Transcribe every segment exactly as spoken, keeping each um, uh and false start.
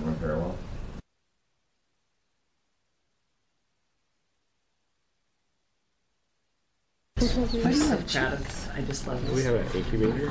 went very well. I'm so proud of, I just love this. We have an incubator.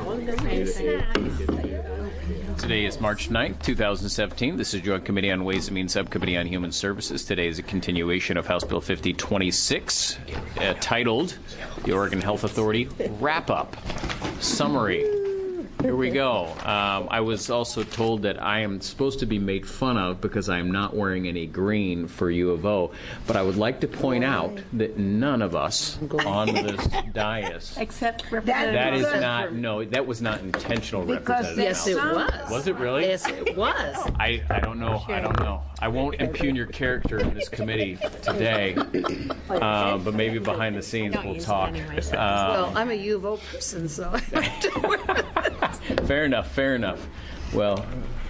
Today is March ninth, two thousand seventeen. This is Joint Committee on Ways and Means Subcommittee on Human Services. Today is a continuation of House Bill fifty twenty-six, uh, titled the Oregon Health Authority Wrap-Up Summary. Here we go. Um, I was also told that I am supposed to be made fun of because I am not wearing any green for U of O. But I would like to point out that none of us on this dais. Except That Representative. is not, no, that was not intentional, Because Representative. Yes, it Nelson. was. Was it really? Yes, it was. I, I don't know. I don't know. I won't impugn your character in this committee today, uh, but maybe behind the scenes we'll talk. Uh, Well, I'm a U of O person, so I have to wear it. fair enough. Fair enough. Well,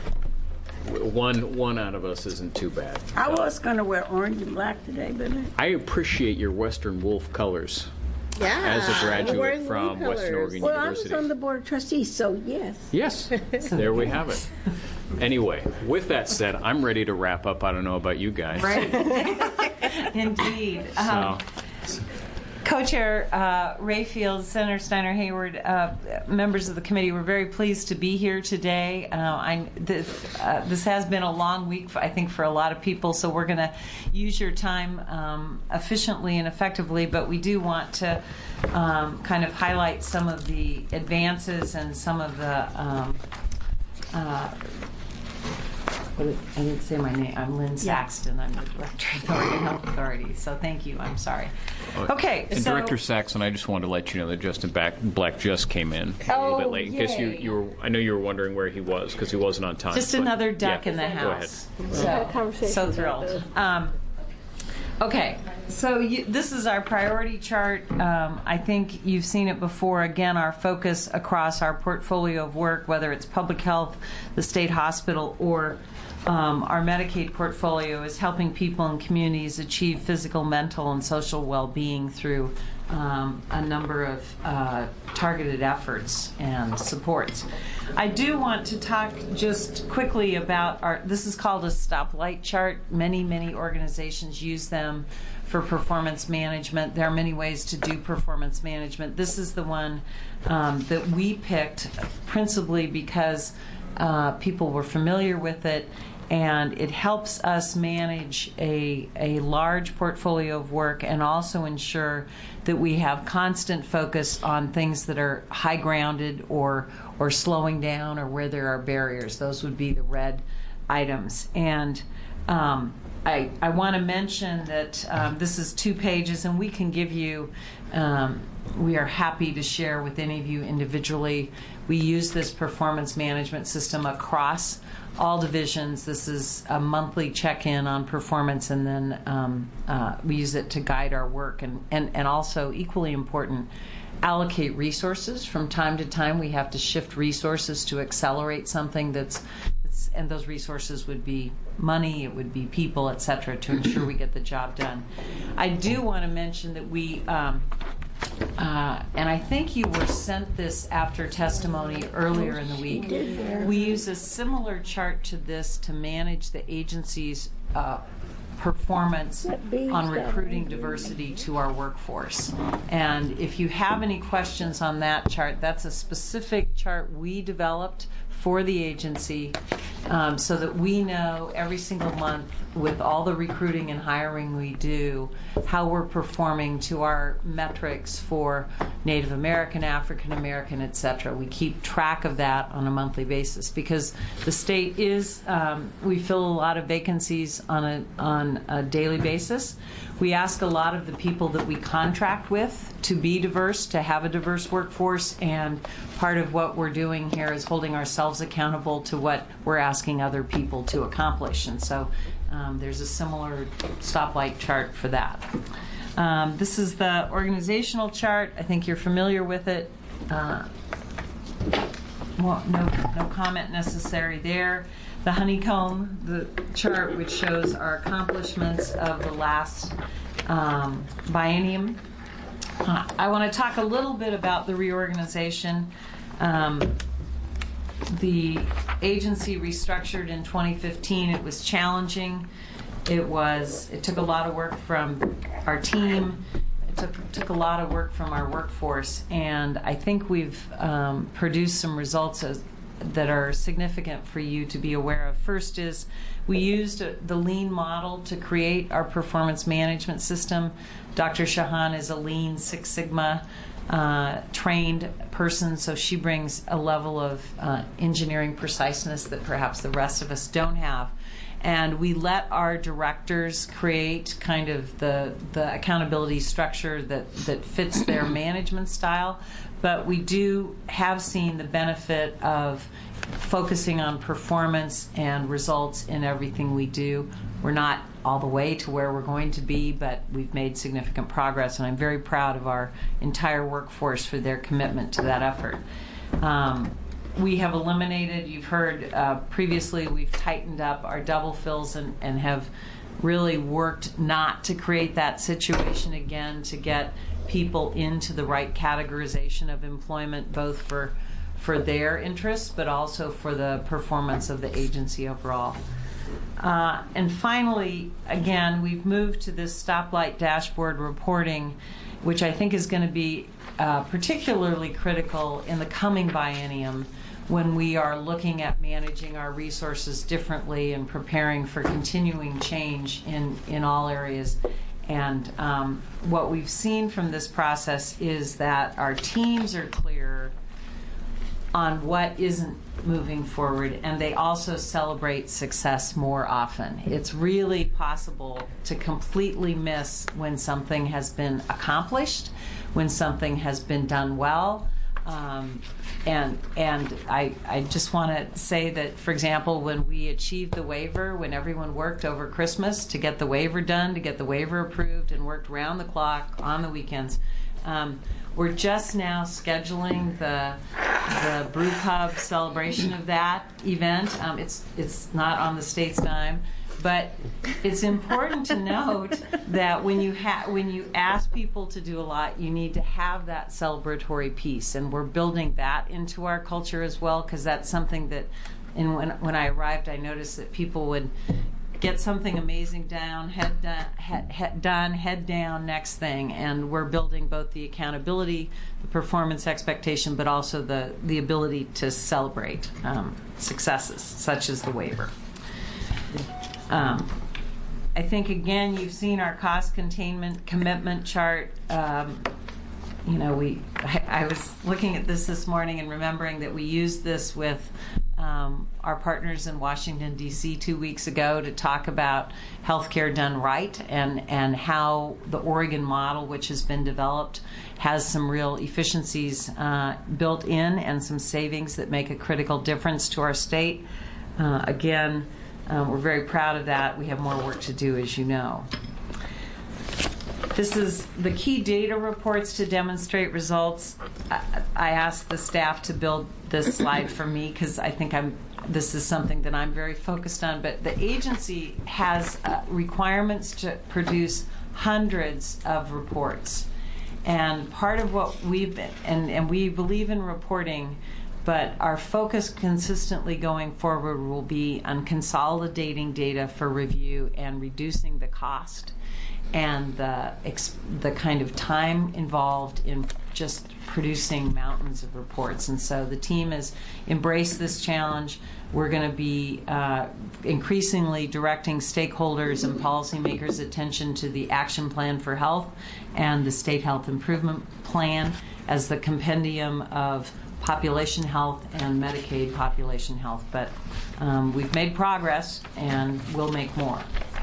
w- one one out of us isn't too bad. I was going to wear orange and black today, but I- I appreciate your Western Wolf colors Yeah. as a graduate Wearing from blue Western colors. Oregon well, I was University. on the board of trustees, so yes. Yes, there we have it. Anyway, with that said, I'm ready to wrap up. I don't know about you guys. Right. Indeed. Um, So, Co-Chair uh, Ray Fields, Senator Steiner Hayward, uh, members of the committee, we're very pleased to be here today. Uh, I, this, uh, this has been a long week, I think, for a lot of people, so we're going to use your time um, efficiently and effectively, but we do want to um, kind of highlight some of the advances and some of the um, uh, What did- I didn't say my name. I'm Lynn Saxton. I'm the Director of the Oregon Health Authority. So thank you. I'm sorry. Okay. and so, Director Saxon, I just wanted to let you know that Justin Back, Black just came in a Oh, little bit late. In case you, yay. you were, I know you were wondering where he was because he wasn't on time. Just but- another duck yeah, in the go ahead. house. So, so thrilled. Um, okay. So you, this is our priority chart. Um, I think you've seen it before. Again, our focus across our portfolio of work, whether it's public health, the state hospital, or Um, our Medicaid portfolio, is helping people and communities achieve physical, mental, and social well-being through um, a number of uh, targeted efforts and supports. I do want to talk just quickly about our, this is called a stoplight chart. Many, many organizations use them for performance management. There are many ways to do performance management. This is the one um, that we picked principally because uh, people were familiar with it, and it helps us manage a, a large portfolio of work and also ensure that we have constant focus on things that are high grounded or or slowing down or where there are barriers. Those would be the red items. And um, I, I want to mention that um, this is two pages, and we can give you, um, we are happy to share with any of you individually. We use this performance management system across all divisions. This is a monthly check-in on performance, and then um, uh, we use it to guide our work, and, and, and also, equally important, allocate resources. From time to time, we have to shift resources to accelerate something that's, that's and those resources would be money, it would be people, et cetera, to ensure we get the job done. I do want to mention that we um, Uh, and I think you were sent this after testimony earlier in the week. We use a similar chart to this to manage the agency's uh, performance on recruiting diversity to our workforce. And if you have any questions on that chart, that's a specific chart we developed for the agency um, so that we know every single month with all the recruiting and hiring we do how we're performing to our metrics for Native American, African American, et cetera. We keep track of that on a monthly basis because the state is, um, we fill a lot of vacancies on a, on a daily basis. We ask a lot of the people that we contract with to be diverse, to have a diverse workforce, and part of what we're doing here is holding ourselves accountable to what we're asking other people to accomplish. And so um, there's a similar stoplight chart for that. Um, this is the organizational chart. I think you're familiar with it. Uh, well, no, no comment necessary there. The honeycomb, the chart which shows our accomplishments of the last um, biennium. Uh, I want to talk a little bit about the reorganization. Um, the agency restructured in twenty fifteen. It was challenging. It was. It took a lot of work from our team. It took took a lot of work from our workforce, and I think we've um, produced some results as, that are significant for you to be aware of. First is we used a, the lean model to create our performance management system. Doctor Shahan is a Lean Six Sigma uh, trained person, so she brings a level of uh, engineering preciseness that perhaps the rest of us don't have. And we let our directors create kind of the, the accountability structure that, that fits their management style. But we do have seen the benefit of focusing on performance and results in everything we do. We're not all the way to where we're going to be, but we've made significant progress, and I'm very proud of our entire workforce for their commitment to that effort. Um, we have eliminated, you've heard uh, previously, we've tightened up our double fills and, and have really worked not to create that situation again, to get people into the right categorization of employment, both for for their interests, but also for the performance of the agency overall. Uh, and finally, again, we've moved to this stoplight dashboard reporting, which I think is going to be uh, particularly critical in the coming biennium when we are looking at managing our resources differently and preparing for continuing change in, in all areas. And um, what we've seen from this process is that our teams are clear on what isn't moving forward, and they also celebrate success more often. It's really possible to completely miss when something has been accomplished, when something has been done well. Um, and and I, I just want to say that, for example, when we achieved the waiver, when everyone worked over Christmas to get the waiver done, to get the waiver approved, and worked round the clock on the weekends, um, we're just now scheduling the the Brew Pub celebration of that event. Um, it's it's not on the state's dime, but it's important to note that when you ha- when you ask people to do a lot, you need to have that celebratory piece, and we're building that into our culture as well, because that's something that, and when when I arrived, I noticed that people would get something amazing down, head done, head, head done, head down, next thing. And we're building both the accountability, the performance expectation, but also the, the ability to celebrate um, successes, such as the waiver. Um, I think, again, you've seen our cost containment commitment chart. Um, you know, we I, I was looking at this this morning and remembering that we used this with Um, our partners in Washington, D C two weeks ago to talk about healthcare done right, and, and how the Oregon model, which has been developed, has some real efficiencies uh, built in and some savings that make a critical difference to our state. Uh, again, uh, we're very proud of that. We have more work to do, as you know. This is the key data reports to demonstrate results. I, I asked the staff to build this slide for me because I think I'm. This is something that I'm very focused on. But the agency has uh, requirements to produce hundreds of reports, and part of what we've been, and, and we believe in reporting, but our focus consistently going forward will be on consolidating data for review and reducing the cost and the the kind of time involved in just producing mountains of reports. And so the team has embraced this challenge. We're going to be uh, increasingly directing stakeholders and policymakers' attention to the Action Plan for Health and the State Health Improvement Plan as the compendium of population health and Medicaid population health. But um, we've made progress, and we'll make more.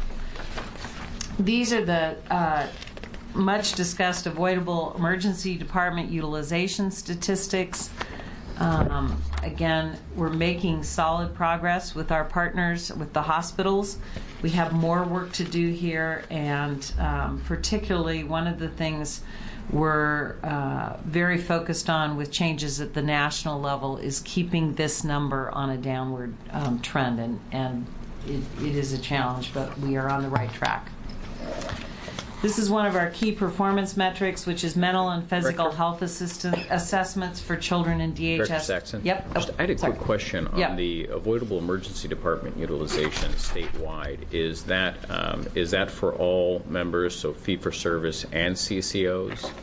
These are the uh, much discussed avoidable emergency department utilization statistics. Um, again, we're making solid progress with our partners, with the hospitals. We have more work to do here, and um, particularly one of the things we're uh, very focused on with changes at the national level is keeping this number on a downward um, trend, and, and it, it is a challenge, but we are on the right track. This is one of our key performance metrics, which is mental and physical Director? health assistant assessments for children in D H S. Director Saxon? Yep. Just, I had a Sorry. quick question on Yeah. the avoidable emergency department utilization statewide. Is that um, is that for all members, so fee-for-service and C C Os?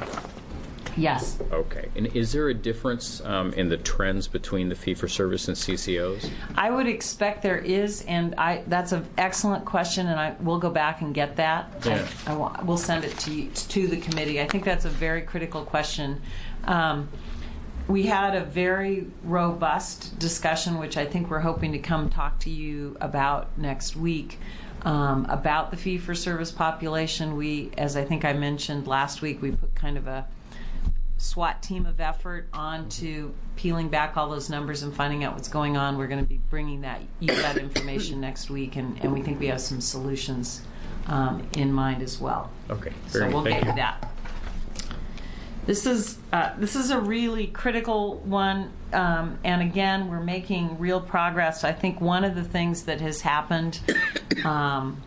Yes. Okay. And is there a difference um, in the trends between the fee-for-service and C C Os? I would expect there is, and I that's an excellent question, and I will go back and get that. Yeah. I, I will, we'll send it to you, to the committee. I think that's a very critical question. Um, we had a very robust discussion, which I think we're hoping to come talk to you about next week, um, about the fee-for-service population. We, as I think I mentioned last week, we put kind of a SWAT team of effort on to peeling back all those numbers and finding out what's going on. We're going to be bringing that you that information next week, and, and we think we have some solutions um, in mind as well. Okay. So Very we'll good. get Thank to you. that. This is uh, this is a really critical one, um, and again, we're making real progress. I think one of the things that has happened um,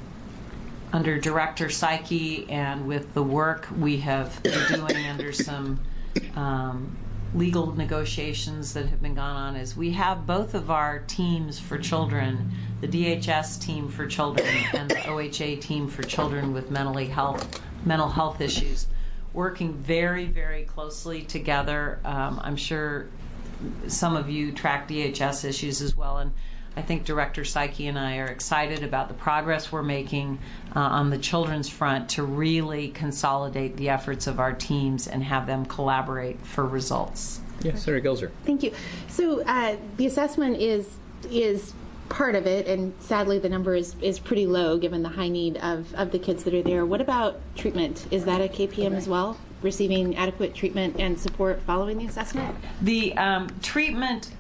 under Director Psyche and with the work we have been doing under some um, legal negotiations that have been gone on is we have both of our teams for children, the D H S team for children and the O H A team for children with mentally health, mental health issues, working very, very closely together. Um, I'm sure some of you track D H S issues as well, and I think Director Psyche and I are excited about the progress we're making uh, on the children's front to really consolidate the efforts of our teams and have them collaborate for results. Yes, Senator Gelser. Thank you. So uh, the assessment is is part of it, and sadly the number is, is pretty low given the high need of, of the kids that are there. What about treatment? Is that a K P M as well? Receiving adequate treatment and support following the assessment? The um, treatment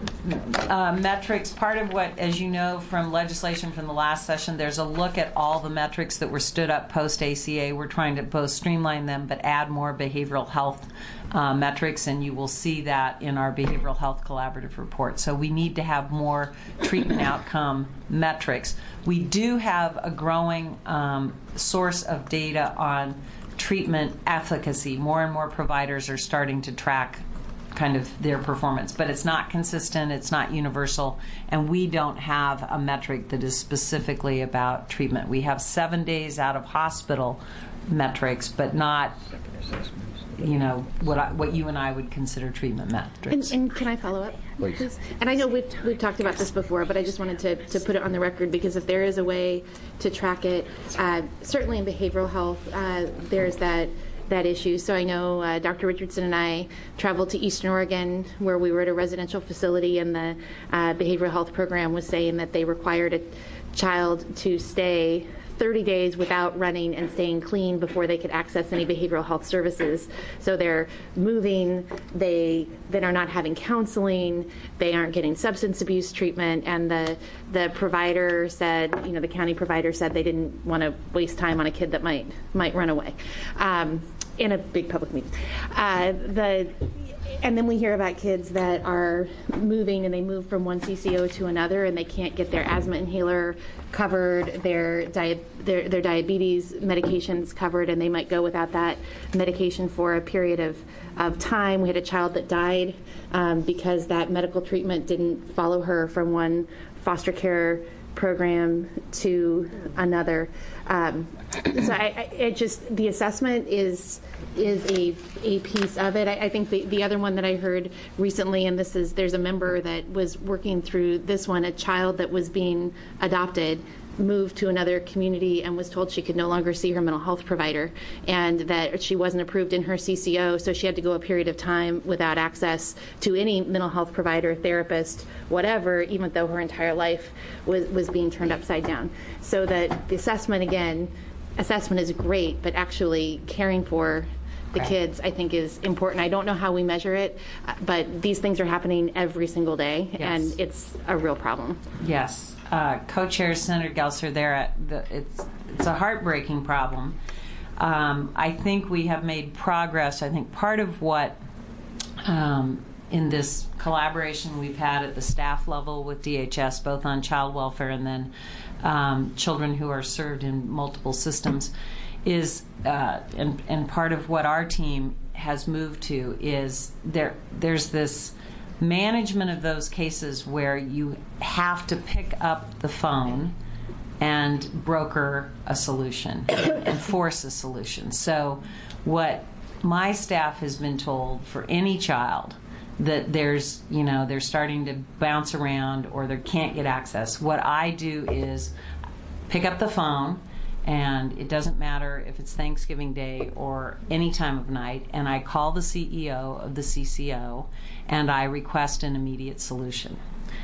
uh, metrics, part of what, as you know from legislation from the last session, there's a look at all the metrics that were stood up post-A C A. We're trying to both streamline them but add more behavioral health uh, metrics, and you will see that in our Behavioral Health Collaborative report. So we need to have more treatment outcome metrics. We do have a growing um, source of data on treatment efficacy. More and more providers are starting to track kind of their performance, but it's not consistent, it's not universal, and we don't have a metric that is specifically about treatment. We have seven days out of hospital metrics, but not, you know, what I, what you and I would consider treatment metrics. And, and can I follow up, Please. please? And I know we've, we've talked about this before, but I just wanted to, to put it on the record, because if there is a way to track it, uh, certainly in behavioral health, uh, there's that that issue. So I know uh, Doctor Richardson and I traveled to Eastern Oregon, where we were at a residential facility, and the uh, behavioral health program was saying that they required a child to stay thirty days without running and staying clean before they could access any behavioral health services. So they're moving, they then are not having counseling, they aren't getting substance abuse treatment, and the the provider said, you know, the county provider said they didn't want to waste time on a kid that might might run away um, in a big public meeting. Uh, the And then we hear about kids that are moving, and they move from one C C O to another, and they can't get their asthma inhaler covered, their, dia- their, their diabetes medications covered, and they might go without that medication for a period of, of time. We had a child that died um, because that medical treatment didn't follow her from one foster care program to another. Um, so I, I, it just, the assessment is is a a piece of it. I, I think the, the other one that I heard recently, and this is, there's a member that was working through this one, a child that was being adopted, moved to another community and was told she could no longer see her mental health provider, and that she wasn't approved in her C C O, so she had to go a period of time without access to any mental health provider, therapist, whatever, even though her entire life was, was being turned upside down. So that the assessment, again, assessment is great, but actually caring for the kids, I think, is important. I don't know how we measure it, but these things are happening every single day, Yes. and it's a real problem. Yes. Uh, Co-chair Senator Gelser there. At the, it's it's a heartbreaking problem. Um, I think we have made progress. I think part of what um, in this collaboration we've had at the staff level with D H S, both on child welfare and then um, children who are served in multiple systems, is, uh, and, and part of what our team has moved to is there. There's this management of those cases where you have to pick up the phone and broker a solution and force a solution. So what my staff has been told for any child that there's, you know, they're starting to bounce around or they can't get access, what I do is pick up the phone, and it doesn't matter if it's Thanksgiving Day or any time of night, and I call the C E O of the C C O and I request an immediate solution.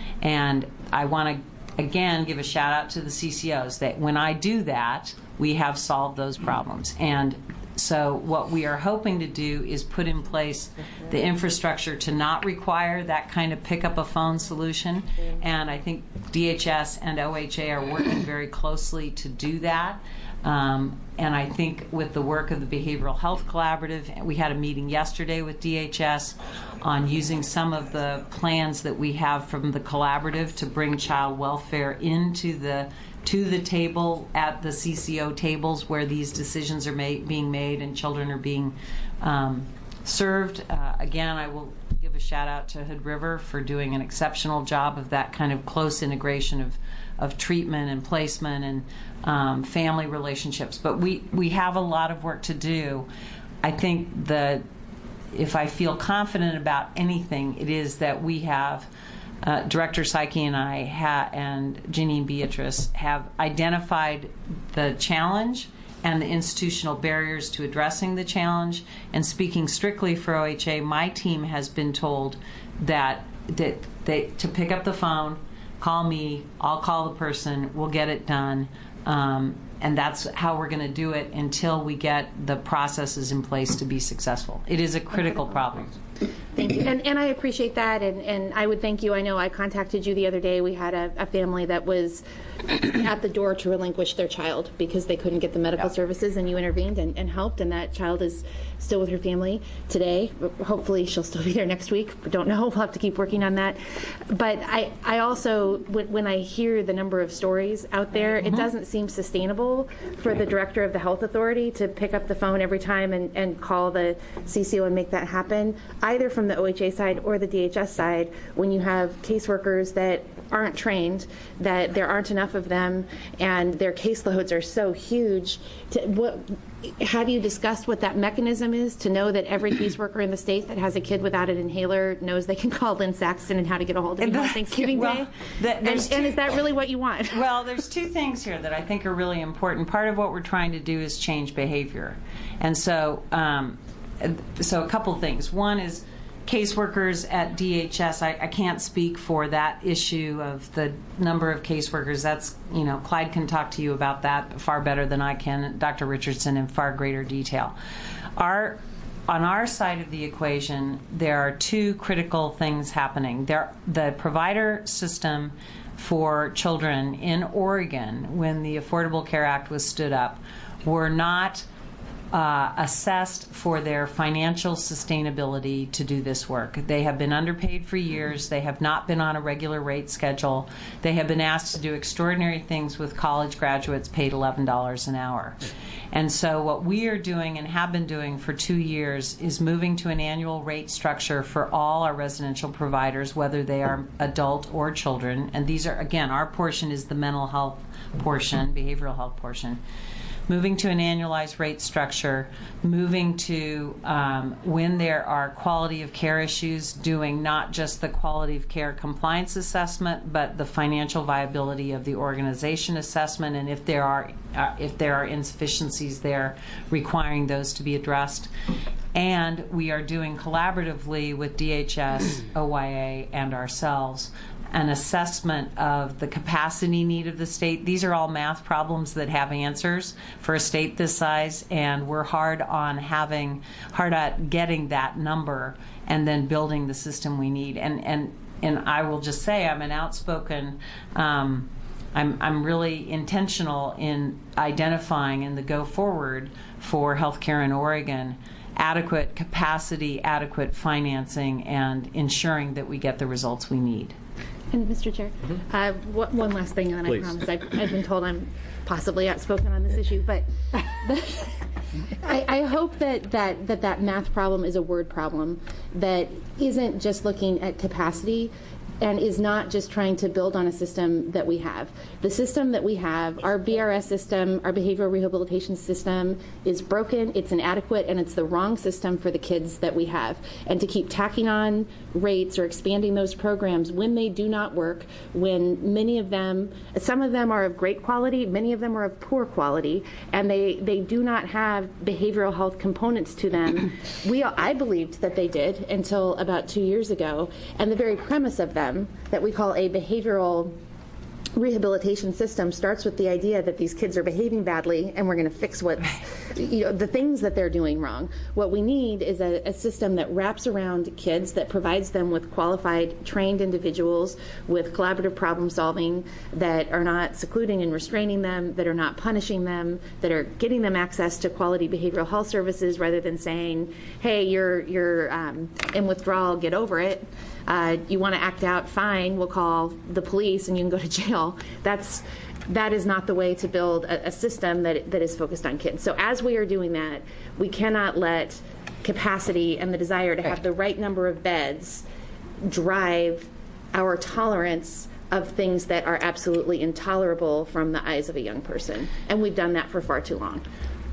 And I want to, again, give a shout out to the C C Os that when I do that, we have solved those problems. And so what we are hoping to do is put in place the infrastructure to not require that kind of pick up a phone solution. And I think D H S and O H A are working very closely to do that. Um, and I think with the work of the Behavioral Health Collaborative, we had a meeting yesterday with D H S on using some of the plans that we have from the collaborative to bring child welfare into the to the table at the C C O tables where these decisions are made, being made and children are being um, served. Uh, again, I will give a shout out to Hood River for doing an exceptional job of that kind of close integration of, of treatment and placement and um, family relationships. But we, we have a lot of work to do. I think that if I feel confident about anything, it is that we have Uh, Director Psyche and I ha- and Ginny and Beatrice have identified the challenge and the institutional barriers to addressing the challenge. And speaking strictly for O H A, my team has been told that that they to pick up the phone, call me, I'll call the person, we'll get it done. Um, and that's how we're going to do it until we get the processes in place to be successful. It is a critical problem. Thank you. And, and I appreciate that, and, and I would thank you. I know I contacted you the other day. We had a, a family that was at the door to relinquish their child because they couldn't get the medical yep. services, and you intervened and, and helped, and that child is still with her family today. Hopefully she'll still be there next week. But don't know. We'll have to keep working on that. But I, I also, when, when I hear the number of stories out there, mm-hmm. it doesn't seem sustainable for the director of the health authority to pick up the phone every time and, and call the C C O and make that happen, either from the O H A side or the D H S side, when you have caseworkers that aren't trained, that there aren't enough of them, and their caseloads are so huge. To, what, have you discussed what that mechanism is to know that every caseworker in the state that has a kid without an inhaler knows they can call Lynn Saxton and how to get a hold of him on Thanksgiving well, Day? The, and, two, and is that really what you want? Well, there's two things here that I think are really important. Part of what we're trying to do is change behavior. And so, um, so a couple things. One is caseworkers at D H S. I, I can't speak for that issue of the number of caseworkers. That's, you know, Clyde can talk to you about that far better than I can, Doctor Richardson, in far greater detail. Our, on our side of the equation, there are two critical things happening. There, the provider system for children in Oregon, when the Affordable Care Act was stood up, were not Uh, assessed for their financial sustainability to do this work. They have been underpaid for years. They have not been on a regular rate schedule. They have been asked to do extraordinary things with college graduates paid eleven dollars an hour. And so what we are doing and have been doing for two years is moving to an annual rate structure for all our residential providers, whether they are adult or children. And these are, again, our portion is the mental health portion, behavioral health portion. Moving to an annualized rate structure, moving to um, when there are quality of care issues, doing not just the quality of care compliance assessment, but the financial viability of the organization assessment, and if there are uh, if there are insufficiencies there, requiring those to be addressed. And we are doing collaboratively with D H S, O Y A, and ourselves an assessment of the capacity need of the state. These are all math problems that have answers for a state this size, and we're hard on having, hard at getting that number and then building the system we need. And and and I will just say, I'm an outspoken, um, I'm I'm really intentional in identifying in the go forward for healthcare in Oregon adequate capacity, adequate financing, and ensuring that we get the results we need. And Mister Chair, mm-hmm. uh, w- one last thing, and then Please. I promise I've, I've been told I'm possibly outspoken on this issue, but the, I, I hope that that, that that math problem is a word problem that isn't just looking at capacity and is not just trying to build on a system that we have. The system that we have, our B R S system, our behavioral rehabilitation system, is broken, it's inadequate, and it's the wrong system for the kids that we have. And to keep tacking on rates or expanding those programs when they do not work, when many of them, some of them are of great quality, many of them are of poor quality, and they, they do not have behavioral health components to them. We, I believed that they did until about two years ago, and the very premise of them that we call a behavioral rehabilitation system starts with the idea that these kids are behaving badly and we're going to fix what, you know, the things that they're doing wrong. What we need is a, a system that wraps around kids, that provides them with qualified, trained individuals with collaborative problem solving, that are not secluding and restraining them, that are not punishing them, that are getting them access to quality behavioral health services rather than saying, hey, you're, you're um, in withdrawal, get over it. Uh, you want to act out, fine, we'll call the police and you can go to jail. That's, that is not the way to build a, a system that, that is focused on kids. So as we are doing that, we cannot let capacity and the desire to have the right number of beds drive our tolerance of things that are absolutely intolerable from the eyes of a young person. And we've done that for far too long.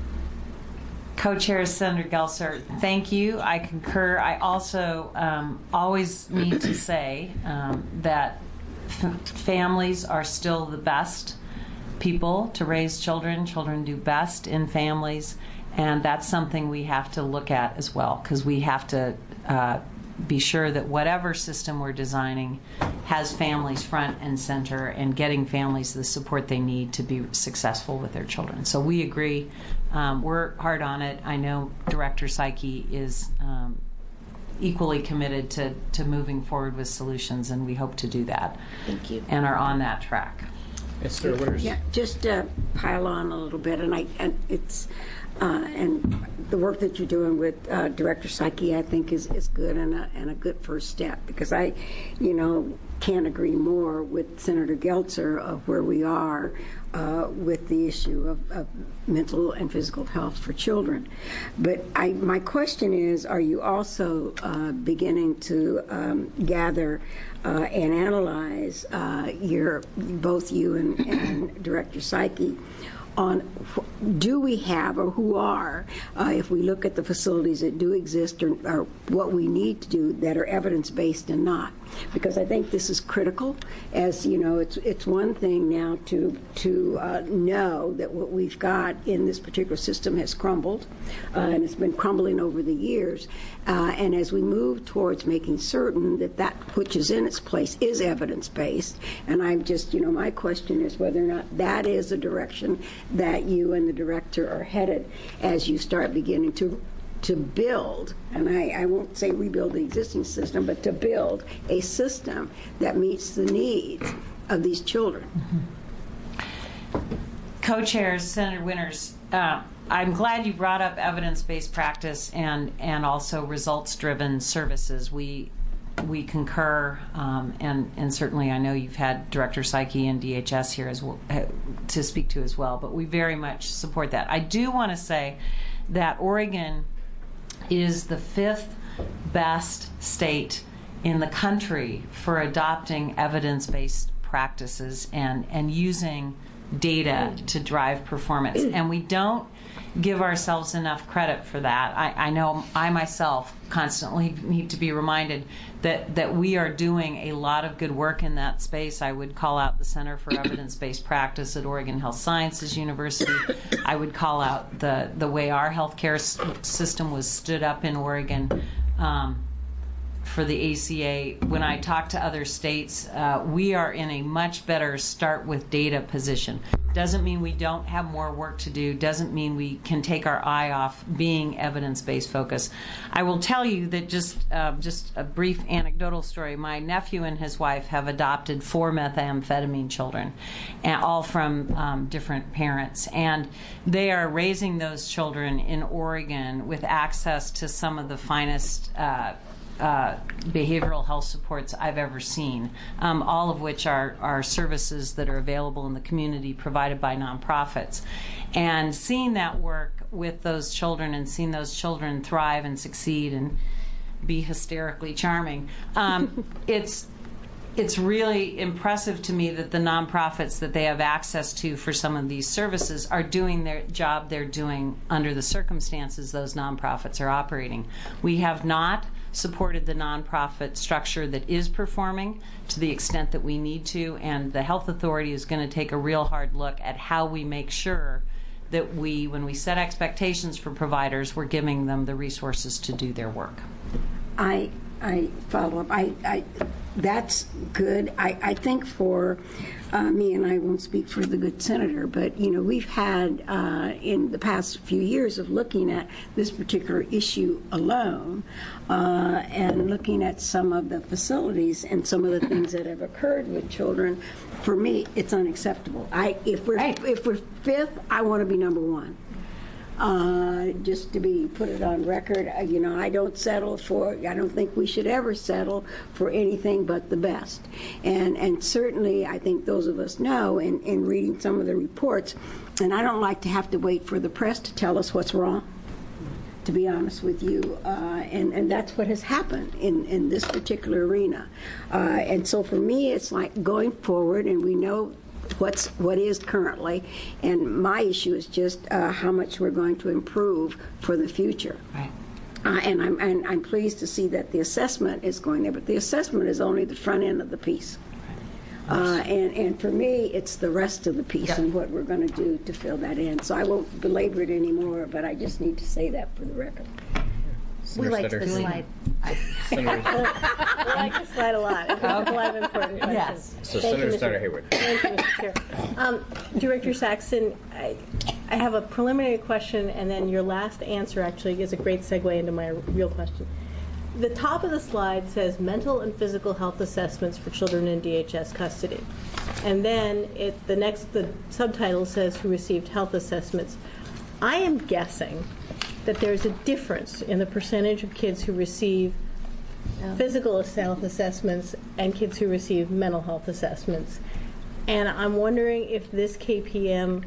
Co-Chair Senator Gelser, thank you. I concur. I also um, always need to say um, that f- families are still the best people to raise children. Children do best in families, and that's something we have to look at as well, because we have to uh, be sure that whatever system we're designing has families front and center and getting families the support they need to be successful with their children. So we agree. Um, we're hard on it. I know Director Psyche is um, equally committed to, to moving forward with solutions, and we hope to do that. Thank you. And are on that track. Mister Winters. Yeah, just uh, pile on a little bit, and I and it's uh, and the work that you're doing with uh, Director Psyche, I think, is, is good and a, and a good first step, because I, you know, can't agree more with Senator Gelser of where we are uh, with the issue of, of mental and physical health for children. But I, my question is, are you also uh, beginning to um, gather uh, and analyze uh, your, both you and, and Director Psyche, on wh- do we have, or who are, uh, if we look at the facilities that do exist, or, or what we need to do that are evidence-based and not? Because I think this is critical. As you know, it's it's one thing now to to uh, know that what we've got in this particular system has crumbled, uh, and it's been crumbling over the years. Uh, and as we move towards making certain that that which is in its place is evidence-based, and I'm just, you know, my question is whether or not that is a direction that you and the director are headed as you start beginning to to build, and I, I won't say rebuild the existing system, but to build a system that meets the needs of these children. Mm-hmm. Co-chairs, Senator Winters, uh, I'm glad you brought up evidence-based practice and, and also results-driven services. We we concur, um, and, and certainly I know you've had Director Psyche and D H S here as well, uh, to speak to as well, but we very much support that. I do want to say that Oregon is the fifth best state in the country for adopting evidence-based practices and, and using data to drive performance. And we don't give ourselves enough credit for that. I, I know I myself constantly need to be reminded that, that we are doing a lot of good work in that space. I would call out the Center for Evidence-Based Practice at Oregon Health Sciences University. I would call out the, the way our healthcare s- system was stood up in Oregon um, for the A C A. When I talk to other states, uh, we are in a much better start with data position. Doesn't mean we don't have more work to do. Doesn't mean we can take our eye off being evidence-based focus. I will tell you that just uh, just a brief anecdotal story. My nephew and his wife have adopted four methamphetamine children, and all from um, different parents, and they are raising those children in Oregon with access to some of the finest Uh, uh, behavioral health supports I've ever seen, um, all of which are, are services that are available in the community provided by nonprofits. And seeing that work with those children and seeing those children thrive and succeed and be hysterically charming, um, it's it's really impressive to me that the nonprofits that they have access to for some of these services are doing their job they're doing under the circumstances those nonprofits are operating. We have not supported the nonprofit structure that is performing to the extent that we need to, and the Health Authority is going to take a real hard look at how we make sure that we, when we set expectations for providers, we're giving them the resources to do their work. I I follow up. I, I that's good. I, I think for uh, me, and I won't speak for the good senator, but you know, we've had uh, in the past few years of looking at this particular issue alone, uh, and looking at some of the facilities and some of the things that have occurred with children. For me, it's unacceptable. I if we're right. if we're fifth, I want to be number one. Uh, just to be put it on record, uh, you know, I don't settle for, I don't think we should ever settle for anything but the best. And and certainly I think those of us know in, in reading some of the reports, and I don't like to have to wait for the press to tell us what's wrong, to be honest with you, uh, and, and that's what has happened in, in this particular arena. Uh, and so for me, it's like going forward, and we know what's what is currently, and my issue is just uh, how much we're going to improve for the future. Right. Uh, and I'm and I'm pleased to see that the assessment is going there, but the assessment is only the front end of the piece. Uh, and and for me, it's the rest of the piece, yep, and what we're going to do to fill that in. So I won't belabor it anymore, but I just need to say that for the record. We liked the slide. We like the slide a lot. It has a lot of important questions. Yes. Thank So Senator you, Mister Snyder Hayward. Thank you, Mister Chair. Um, Director Saxon, I, I have a preliminary question, and then your last answer actually is a great segue into my real question. The top of the slide says mental and physical health assessments for children in D H S custody. And then it, the next, the subtitle says who received health assessments. I am guessing that there's a difference in the percentage of kids who receive oh. physical health assessments and kids who receive mental health assessments. And I'm wondering if this K P M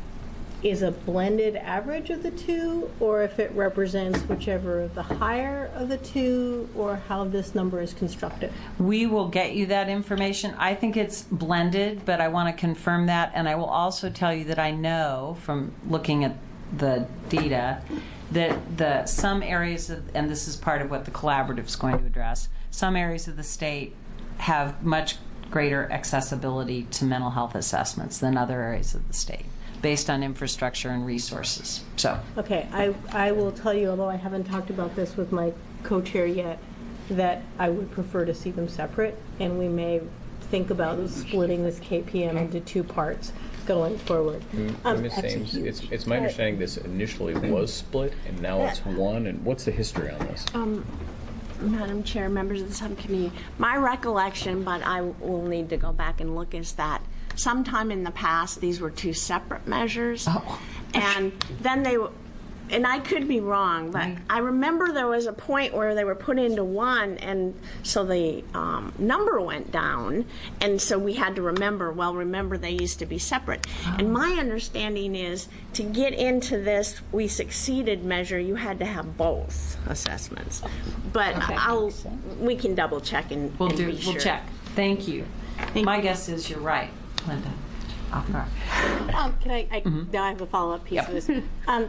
is a blended average of the two, or if it represents whichever the higher of the two, or how this number is constructed. We will get you that information. I think it's blended, but I want to confirm that. And I will also tell you that I know from looking at the data that the some areas of, and this is part of what the collaborative is going to address, some areas of the state have much greater accessibility to mental health assessments than other areas of the state, based on infrastructure and resources. So okay, I, I will tell you, although I haven't talked about this with my co-chair yet, that I would prefer to see them separate, and we may think about splitting this K P M into two parts going forward. Mm, Um, Miz Ames, it's, it's my understanding this initially was split, and now it's one. And what's the history on this? Um, Madam Chair, members of the subcommittee, my recollection, but I will need to go back and look, is that sometime in the past these were two separate measures, oh. and then they, and I could be wrong, but right. I remember there was a point where they were put into one, and so the um, number went down, and so we had to remember, well, remember they used to be separate. Oh. And my understanding is to get into this We Succeeded measure, you had to have both assessments. But okay. I'll, we can double check and, we'll and do. be We'll sure. check. Thank you. Thank my you. guess is you're right, Linda. Off guard. Um, can I, I Mm-hmm. now I have a follow-up piece Yep. of this. Um,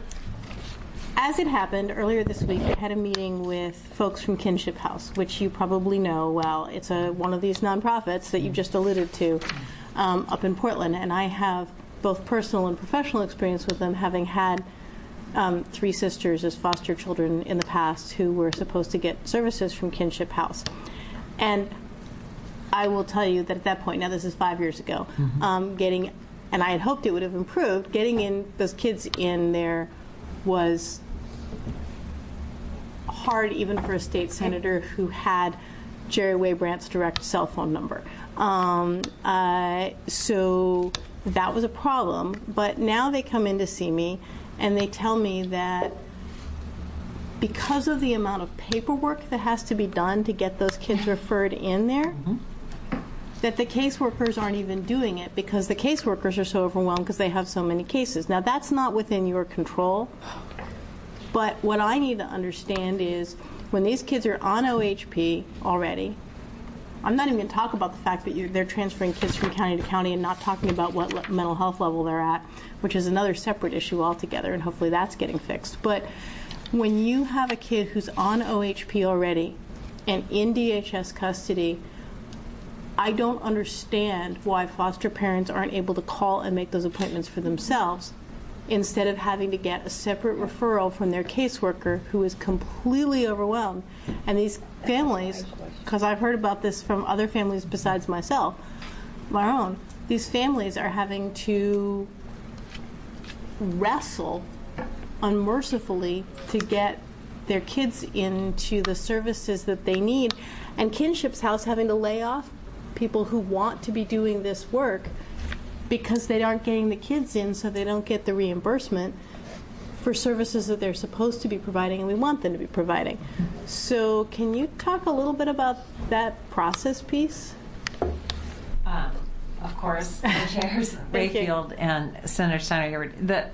as it happened earlier this week, I had a meeting with folks from Kinship House, which you probably know well. It's a one of these nonprofits that you just alluded to um, up in Portland, and I have both personal and professional experience with them, having had um, three sisters as foster children in the past who were supposed to get services from Kinship House. And I will tell you that at that point, now this is five years ago, mm-hmm. um, getting, and I had hoped it would have improved, getting in those kids in there was hard even for a state senator who had Jerry Waybrandt's direct cell phone number. Um, uh, so that was a problem. But now they come in to see me and they tell me that because of the amount of paperwork that has to be done to get those kids referred in there, mm-hmm. that the caseworkers aren't even doing it because the caseworkers are so overwhelmed because they have so many cases. Now, that's not within your control, but what I need to understand is when these kids are on O H P already, I'm not even going to talk about the fact that you're, they're transferring kids from county to county and not talking about what le- mental health level they're at, which is another separate issue altogether, and hopefully that's getting fixed. But when you have a kid who's on O H P already and in D H S custody, I don't understand why foster parents aren't able to call and make those appointments for themselves instead of having to get a separate referral from their caseworker who is completely overwhelmed. And these families, because I've heard about this from other families besides myself, my own, these families are having to wrestle unmercifully to get their kids into the services that they need, and Kinship's House having to lay off people who want to be doing this work because they aren't getting the kids in, so they don't get the reimbursement for services that they're supposed to be providing and we want them to be providing. So can you talk a little bit about that process piece? Um, of course, the chairs, Rayfield and Senator Steiner, the,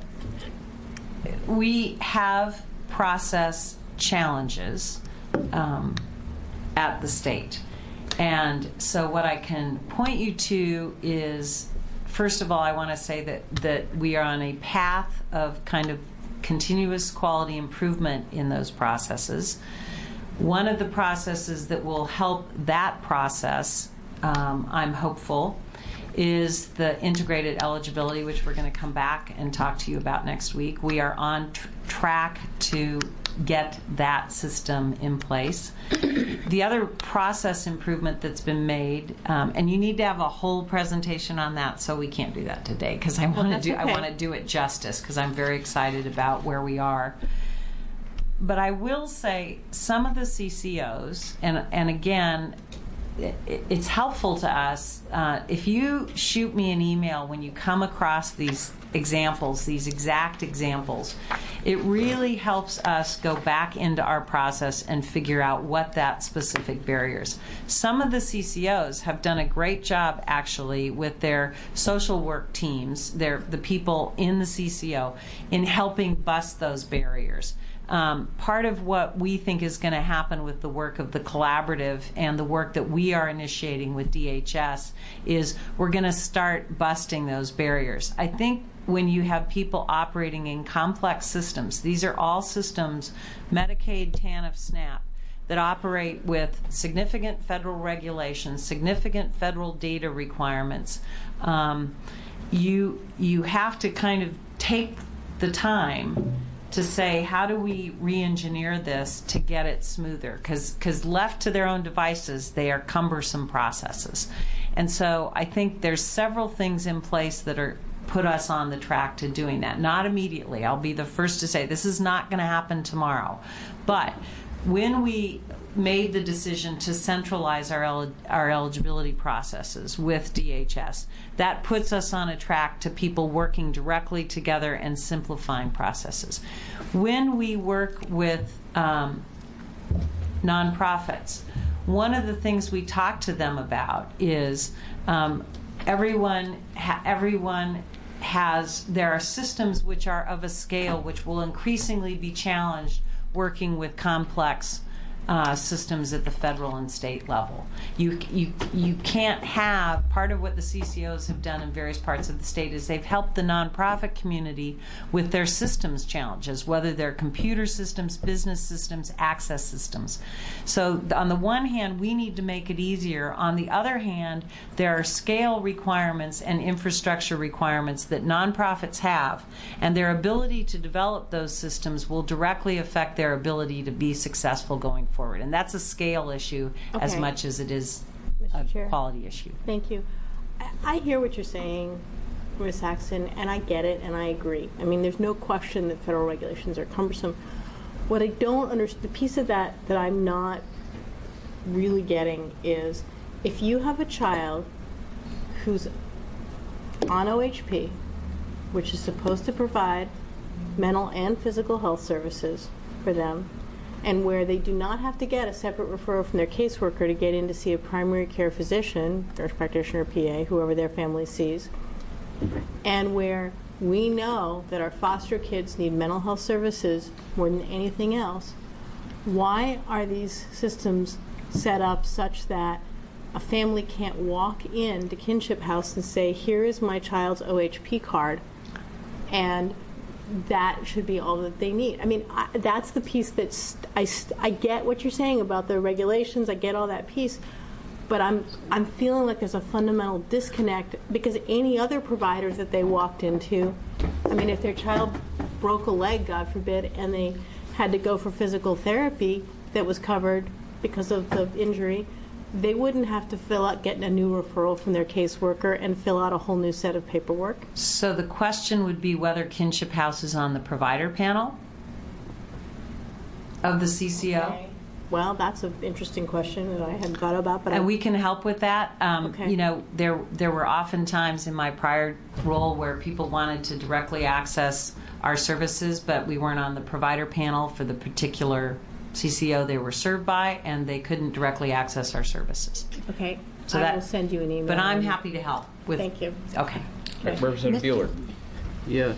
we have process challenges um, at the state. And so what I can point you to is, first of all, I want to say that, that we are on a path of kind of continuous quality improvement in those processes. One of the processes that will help that process, um, I'm hopeful, is the integrated eligibility, which we're going to come back and talk to you about next week. We are on tr- track to get that system in place. The other process improvement that's been made, um, and you need to have a whole presentation on that, so we can't do that today because I want to do okay. I want to do it justice because I'm very excited about where we are. But I will say some of the C C Os, and and again, it, it's helpful to us uh, if you shoot me an email when you come across these examples, these exact examples. It really helps us go back into our process and figure out what that specific barriers. Some of the C C Os have done a great job actually with their social work teams, their the people in the C C O, in helping bust those barriers. Um, part of what we think is going to happen with the work of the collaborative and the work that we are initiating with D H S is we're going to start busting those barriers. I think when you have people operating in complex systems, these are all systems, Medicaid, TANF, SNAP, that operate with significant federal regulations, significant federal data requirements. Um, you you have to kind of take the time to say, how do we re-engineer this to get it smoother? Because left to their own devices, they are cumbersome processes. And so I think there's several things in place that are put us on the track to doing that. Not immediately. I'll be the first to say this is not going to happen tomorrow. But when we made the decision to centralize our el- our eligibility processes with D H S, that puts us on a track to people working directly together and simplifying processes. When we work with um, nonprofits, one of the things we talk to them about is um, everyone ha- everyone has, there are systems which are of a scale which will increasingly be challenged working with complex Uh, systems at the federal and state level. You, you, you can't have, part of what the C C Os have done in various parts of the state is they've helped the nonprofit community with their systems challenges, whether they're computer systems, business systems, access systems. So on the one hand, we need to make it easier. On the other hand, there are scale requirements and infrastructure requirements that nonprofits have, and their ability to develop those systems will directly affect their ability to be successful going forward. Forward. And that's a scale issue okay. as much as it is Mister a Chair. Quality issue. Thank you. I, I hear what you're saying, Miz Saxon, and I get it, and I agree. I mean, there's no question that federal regulations are cumbersome. What I don't understand, the piece of that that I'm not really getting is if you have a child who's on O H P, which is supposed to provide mental and physical health services for them, and where they do not have to get a separate referral from their caseworker to get in to see a primary care physician, nurse practitioner, P A, whoever their family sees, and where we know that our foster kids need mental health services more than anything else, why are these systems set up such that a family can't walk in to Kinship House and say, here is my child's O H P card, and that should be all that they need? I mean, I, that's the piece that's, I, I get what you're saying about the regulations, I get all that piece, but I'm, I'm feeling like there's a fundamental disconnect, because any other providers that they walked into, I mean, if their child broke a leg, God forbid, and they had to go for physical therapy that was covered because of the injury, they wouldn't have to fill out, get a new referral from their caseworker and fill out a whole new set of paperwork. So the question would be whether Kinship House is on the provider panel of the C C O. Okay. Well, that's an interesting question that I hadn't thought about. But and I, we can help with that. Um, okay. You know, there there were often times in my prior role where people wanted to directly access our services, but we weren't on the provider panel for the particular C C O they were served by, and they couldn't directly access our services. Okay. So I that, will send you an email. But I'm happy to help with. Thank you. Okay. Representative Bueller. Yeah,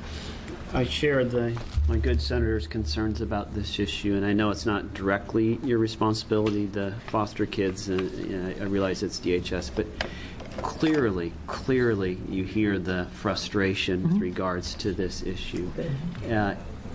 I share the my good senator's concerns about this issue, and I know it's not directly your responsibility, the foster kids, and you know, I realize it's D H S, but clearly, clearly you hear the frustration mm-hmm. with regards to this issue. Uh,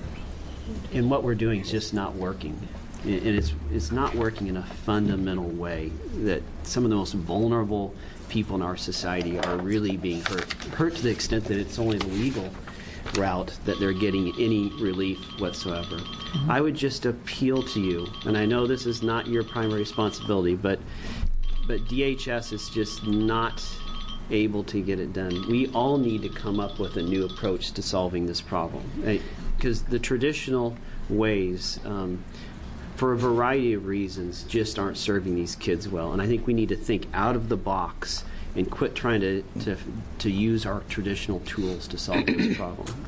and what we're doing is just not working. And it's, it's not working in a fundamental way that some of the most vulnerable people in our society are really being hurt. Hurt to the extent that it's only the legal route that they're getting any relief whatsoever. Mm-hmm. I would just appeal to you, and I know this is not your primary responsibility, but but D H S is just not able to get it done. We all need to come up with a new approach to solving this problem, because the traditional ways, um, for a variety of reasons, just aren't serving these kids well. And I think we need to think out of the box and quit trying to, to, to use our traditional tools to solve this problem.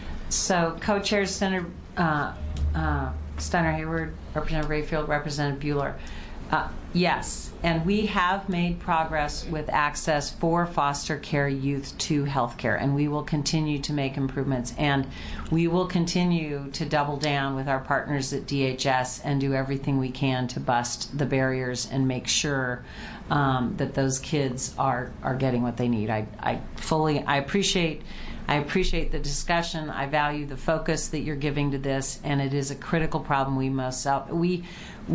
So, co-chairs Senator uh, uh, Steiner Hayward, Representative Rayfield, Representative Bueller. Uh, yes, and we have made progress with access for foster care youth to health care, and we will continue to make improvements, and we will continue to double down with our partners at D H S and do everything we can to bust the barriers and make sure um, that those kids are, are getting what they need. I, I fully, I appreciate I appreciate the discussion. I value the focus that you're giving to this, and it is a critical problem. We must we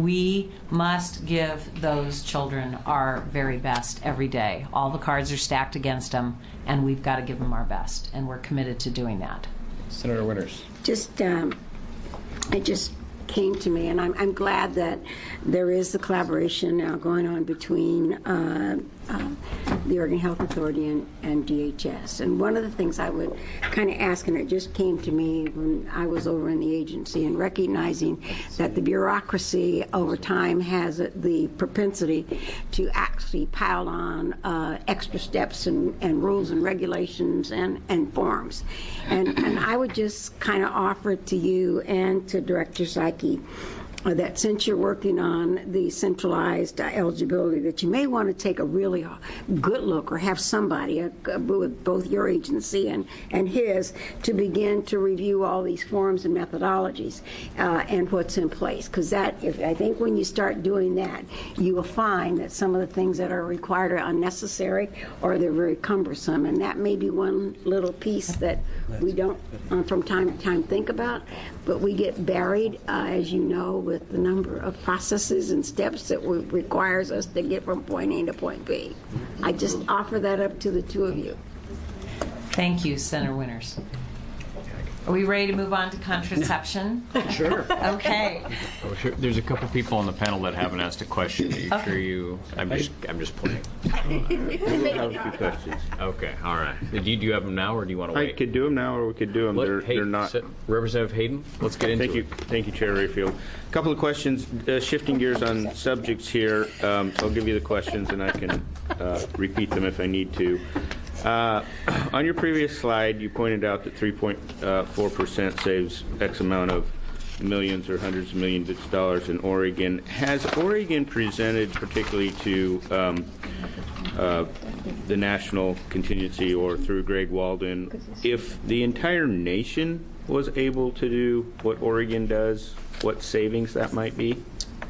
we must give those children our very best every day. All the cards are stacked against them, and we've got to give them our best, and we're committed to doing that. Senator Winters. Just, um, it just came to me, and I'm, I'm glad that there is the collaboration now going on between uh, uh, the Oregon Health Authority and, and D H S. And one of the things I would kind of ask, and it just came to me when I was over in the agency, and recognizing that the bureaucracy over time has the propensity to actually pile on uh, extra steps and, and rules and regulations and, and forms. And, and I would just kind of offer it to you and to Director Psyche that since you're working on the centralized uh, eligibility, that you may want to take a really good look, or have somebody uh, with both your agency and, and his to begin to review all these forms and methodologies uh, and what's in place. Because that, if, I think when you start doing that, you will find that some of the things that are required are unnecessary, or they're very cumbersome. And that may be one little piece that we don't uh, from time to time think about, but we get buried, uh, as you know, with the number of processes and steps that w- requires us to get from point A to point B. I just offer that up to the two of you. Thank you, Senator Winters. Are we ready to move on to contraception? Sure. Okay. Oh, sure. There's a couple people on the panel that haven't asked a question. Are you Okay. sure you? I'm just. I'm just playing. I have a few questions. Okay. All right. Do you, do you have them now, or do you want to I wait? could do them now, or we could do them. Let- They're, hey, they're not. Se- Representative Hayden, let's get into Thank you, it. thank you, Chair Rayfield. A couple of questions. Uh, shifting gears on subjects here. Um, I'll give you the questions, and I can uh, repeat them if I need to. Uh, on your previous slide, you pointed out that three point four percent saves X amount of millions or hundreds of millions of dollars in Oregon. Has Oregon presented, particularly to um, uh, the national contingency or through Greg Walden, if the entire nation was able to do what Oregon does, what savings that might be?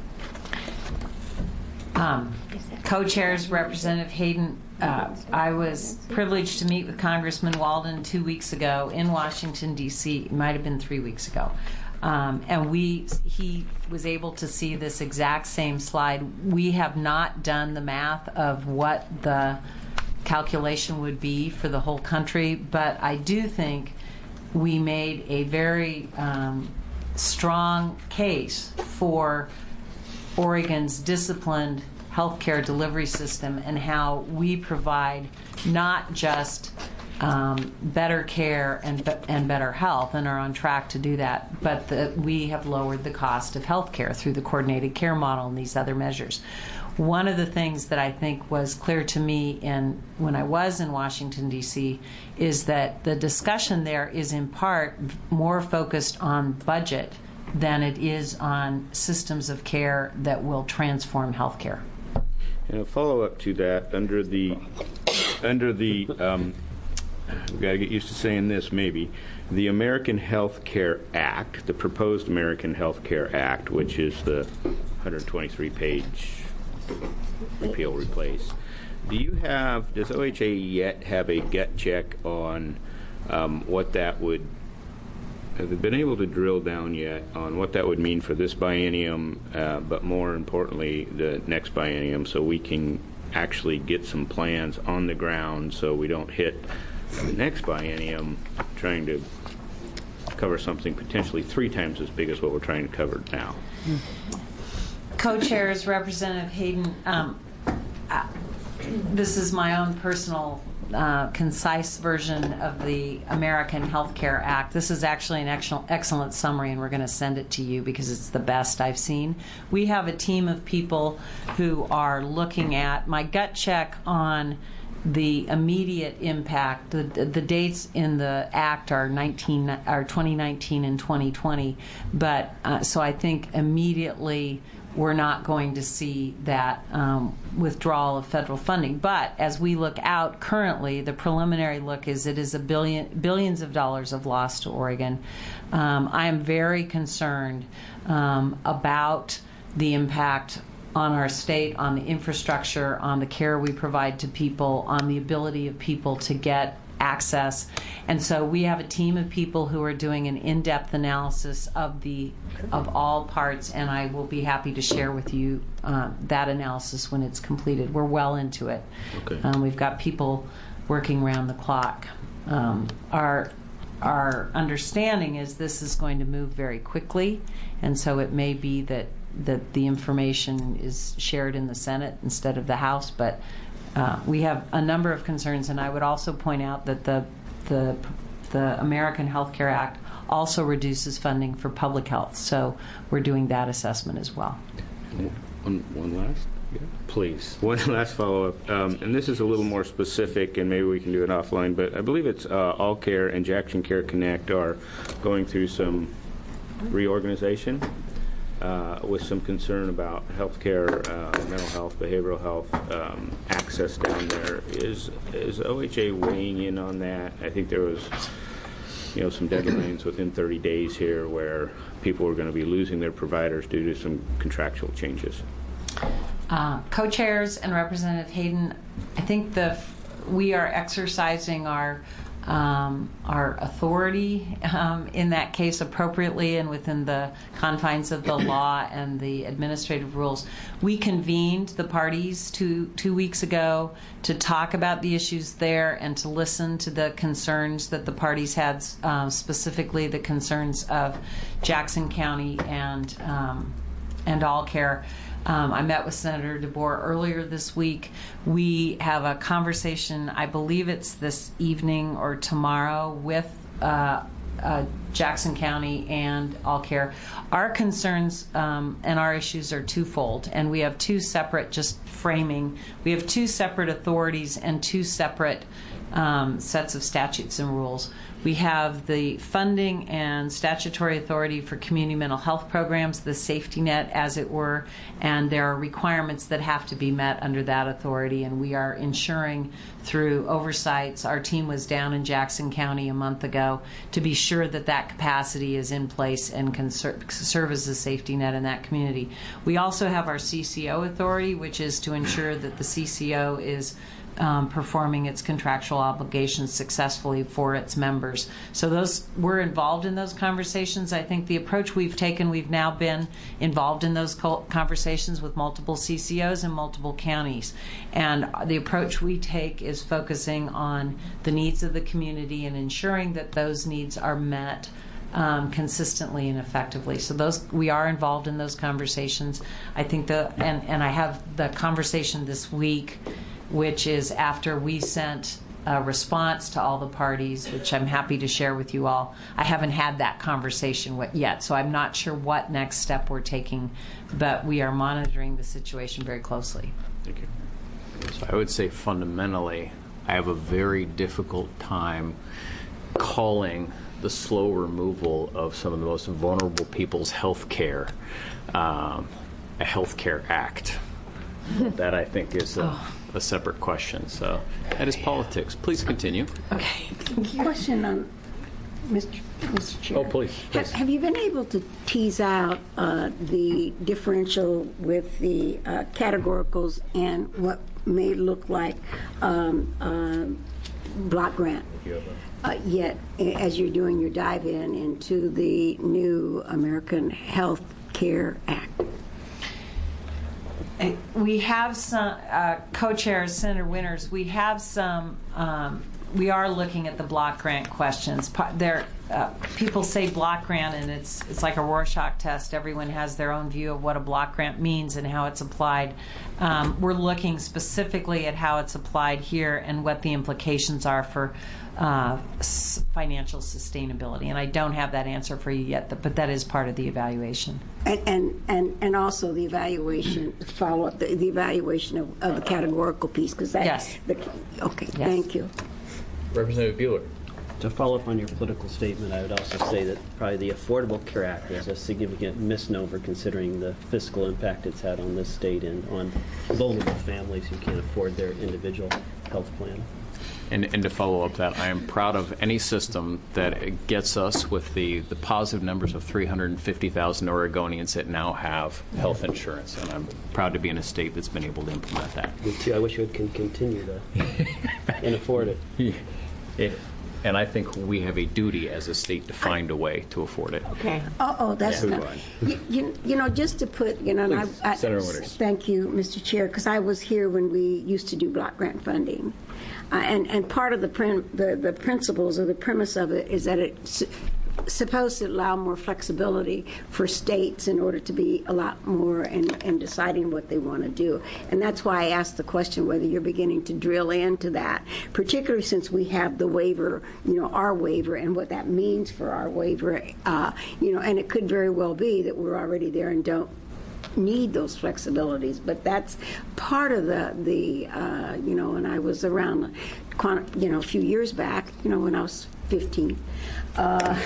Um, Co-chairs, Representative Hayden, uh, I was privileged to meet with Congressman Walden two weeks ago in Washington, D C It might have been three weeks ago. Um, and we, he was able to see this exact same slide. We have not done the math of what the calculation would be for the whole country, but I do think we made a very um, strong case for Oregon's disciplined healthcare delivery system and how we provide not just um, better care and be- and better health, and are on track to do that, but that we have lowered the cost of healthcare through the coordinated care model and these other measures. One of the things that I think was clear to me in when I was in Washington, D C is that the discussion there is in part more focused on budget than it is on systems of care that will transform healthcare. And a follow-up to that, under the, under the, um, we've got to get used to saying this maybe, the American Health Care Act, the proposed American Health Care Act, which is the one hundred twenty-three page repeal replace. Do you have, does O H A yet have a gut check on um, what that would, have they been able to drill down yet on what that would mean for this biennium, uh, but more importantly, the next biennium, so we can actually get some plans on the ground so we don't hit the next biennium trying to cover something potentially three times as big as what we're trying to cover now? Co-chairs, Representative Hayden, um, uh, this is my own personal uh, concise version of the American Health Care Act. This is actually an excellent, excellent summary, and we're going to send it to you because it's the best I've seen. We have a team of people who are looking at my gut check on the immediate impact. The, the dates in the Act are nineteen, are twenty nineteen and twenty twenty, but uh, so I think immediately we're not going to see that um, withdrawal of federal funding. But as we look out currently, the preliminary look is it is a billion billions of dollars of loss to Oregon. Um, I am very concerned um, about the impact on our state, on the infrastructure, on the care we provide to people, on the ability of people to get access. And so we have a team of people who are doing an in-depth analysis of the of all parts, and I will be happy to share with you uh, that analysis when it's completed. We're well into it. Okay. Um, we've got people working around the clock. Um, our our understanding is this is going to move very quickly, and so it may be that that the information is shared in the Senate instead of the House, but uh, we have a number of concerns. And I would also point out that the the the American Health Care Act also reduces funding for public health, so we're doing that assessment as well. One, one last? Yeah. Please. One last follow-up, um, and this is a little more specific, and maybe we can do it offline, but I believe it's uh, All Care and Jackson Care Connect are going through some reorganization uh, with some concern about healthcare, uh, mental health, behavioral health, um, access down there. Is, is O H A weighing in on that? I think there was, you know, some deadlines within thirty days here where people were going to be losing their providers due to some contractual changes. Uh, co-chairs and Representative Hayden, I think the we are exercising our um, our authority um, in that case appropriately and within the confines of the law and the administrative rules. We convened the parties two two weeks ago to talk about the issues there and to listen to the concerns that the parties had, uh, specifically the concerns of Jackson County and um, and All Care. Um, I met with Senator DeBoer earlier this week. We have a conversation, I believe it's this evening or tomorrow, with uh, uh, Jackson County and All Care. Our concerns um, and our issues are twofold, and we have two separate, just framing, we have two separate authorities and two separate um, sets of statutes and rules. We have the funding and statutory authority for community mental health programs, the safety net, as it were, and there are requirements that have to be met under that authority, and we are ensuring through oversights. Our team was down in Jackson County a month ago to be sure that that capacity is in place and can ser- serve as a safety net in that community. We also have our C C O authority, which is to ensure that the C C O is Um, performing its contractual obligations successfully for its members. So those we're involved in those conversations. I think the approach we've taken, we've now been involved in those conversations with multiple C C Os in multiple counties. And the approach we take is focusing on the needs of the community and ensuring that those needs are met Um, consistently and effectively. So those we are involved in those conversations. I think the and, and I have the conversation this week, which is after we sent a response to all the parties, which I'm happy to share with you all. I haven't had that conversation yet, so I'm not sure what next step we're taking, but we are monitoring the situation very closely. Thank you. So I would say fundamentally, I have a very difficult time calling the slow removal of some of the most vulnerable people's health care um, a health care act. That I think is a, oh. a separate question. So that is politics. Please continue. Okay. Question on Mister Mister Chair. Oh, please. please. Have, have you been able to tease out uh, the differential with the uh, categoricals and what may look like um, uh, block grant? Uh, yet, as you're doing your dive in into the new American Health Care Act. We have some uh, co-chairs, Senator Winters. We have some. Um, we are looking at the block grant questions. There, uh, people say block grant, and it's it's like a Rorschach test. Everyone has their own view of what a block grant means and how it's applied. Um, we're looking specifically at how it's applied here and what the implications are for uh, s- financial sustainability. And I don't have that answer for you yet, but that is part of the evaluation. And and, and, and also the evaluation, follow up, the, the evaluation of, of the categorical piece, because that. Yes. The, okay, yes. Thank you. Representative Bueller. To follow up on your political statement, I would also say that probably the Affordable Care Act is a significant misnomer considering the fiscal impact it's had on this state and on vulnerable families who can't afford their individual health plan. And, and to follow up that, I am proud of any system that gets us with the, the positive numbers of three hundred fifty thousand Oregonians that now have health insurance. And I'm proud to be in a state that's been able to implement that. Me too. I wish we could continue to and afford it. it. And I think we have a duty as a state to find a way to afford it. Okay. Oh, oh that's yeah. not. You, you, you know, just to put, you know, Please, I, I, Senator Winters. Thank you, Mister Chair, because I was here when we used to do block grant funding. Uh, and, and part of the, prin- the the principles or the premise of it is that it's supposed to allow more flexibility for states in order to be a lot more in, in deciding what they want to do. And that's why I asked the question whether you're beginning to drill into that, particularly since we have the waiver, you know, our waiver and what that means for our waiver. Uh, you know, and it could very well be that we're already there and don't need those flexibilities, but that's part of the the uh, you know. When I was around, you know, a few years back, you know, when I was fifteen. Uh,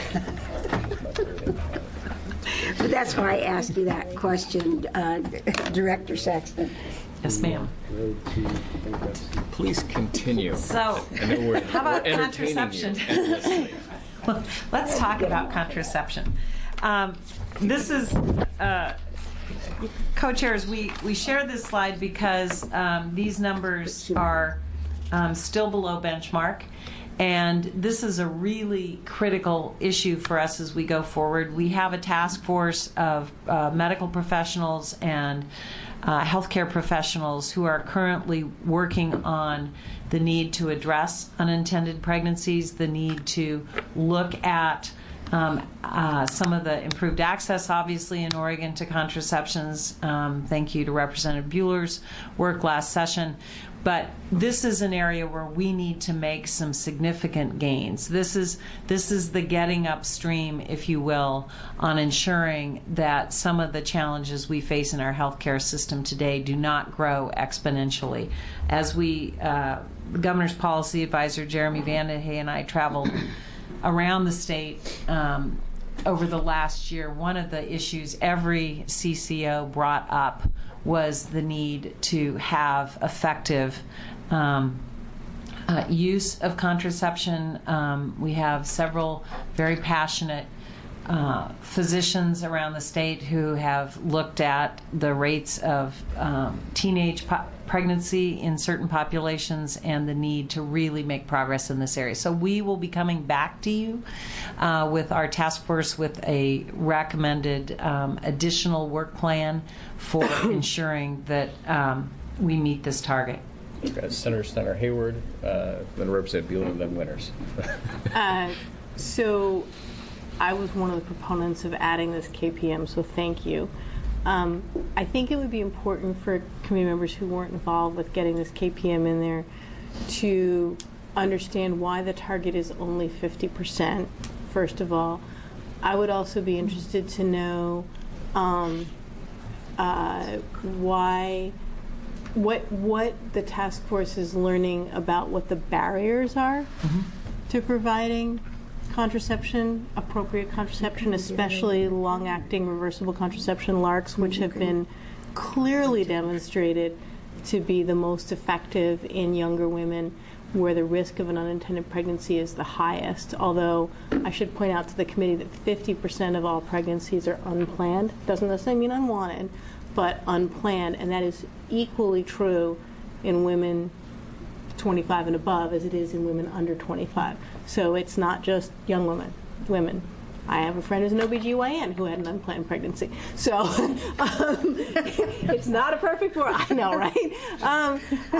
but that's why I asked you that question, uh, Director Saxton. Yes, ma'am. Please continue. So, I know we're, how about we're entertaining contraception? you. Well, let's talk about contraception. Um, this is. Uh, Co-chairs, we, we share this slide because um, these numbers are um, still below benchmark, and this is a really critical issue for us as we go forward. We have a task force of uh, medical professionals and uh, healthcare professionals who are currently working on the need to address unintended pregnancies, the need to look at Um, uh, some of the improved access, obviously, in Oregon to contraceptions. Um, thank you to Representative Bueller's work last session. But this is an area where we need to make some significant gains. This is this is the getting upstream, if you will, on ensuring that some of the challenges we face in our healthcare system today do not grow exponentially. As we, uh, the Governor's Policy Advisor Jeremy Vandehey and I traveled around the state um, over the last year, one of the issues every C C O brought up was the need to have effective um, uh, use of contraception. Um, we have several very passionate uh, physicians around the state who have looked at the rates of um, teenage po- pregnancy in certain populations and the need to really make progress in this area. So we will be coming back to you uh, with our task force with a recommended um, additional work plan for ensuring that um, we meet this target. Okay, Senator Steiner Hayward, uh, then Representative Bueller, and then winners. uh, so I was one of the proponents of adding this K P M, so thank you. Um, I think it would be important for committee members who weren't involved with getting this K P M in there to understand why the target is only fifty percent, first of all. I would also be interested to know um, uh, why, what, what the task force is learning about what the barriers are mm-hmm. to providing contraception, appropriate contraception, especially long-acting reversible contraception, LARCs, which have been clearly demonstrated to be the most effective in younger women where the risk of an unintended pregnancy is the highest. Although I should point out to the committee that fifty percent of all pregnancies are unplanned. Doesn't necessarily mean unwanted, but unplanned, and that is equally true in women twenty-five and above as it is in women under twenty-five. So it's not just young women, women. I have a friend who's an O B G Y N who had an unplanned pregnancy. So um, it's not a perfect world. I know, right? Um,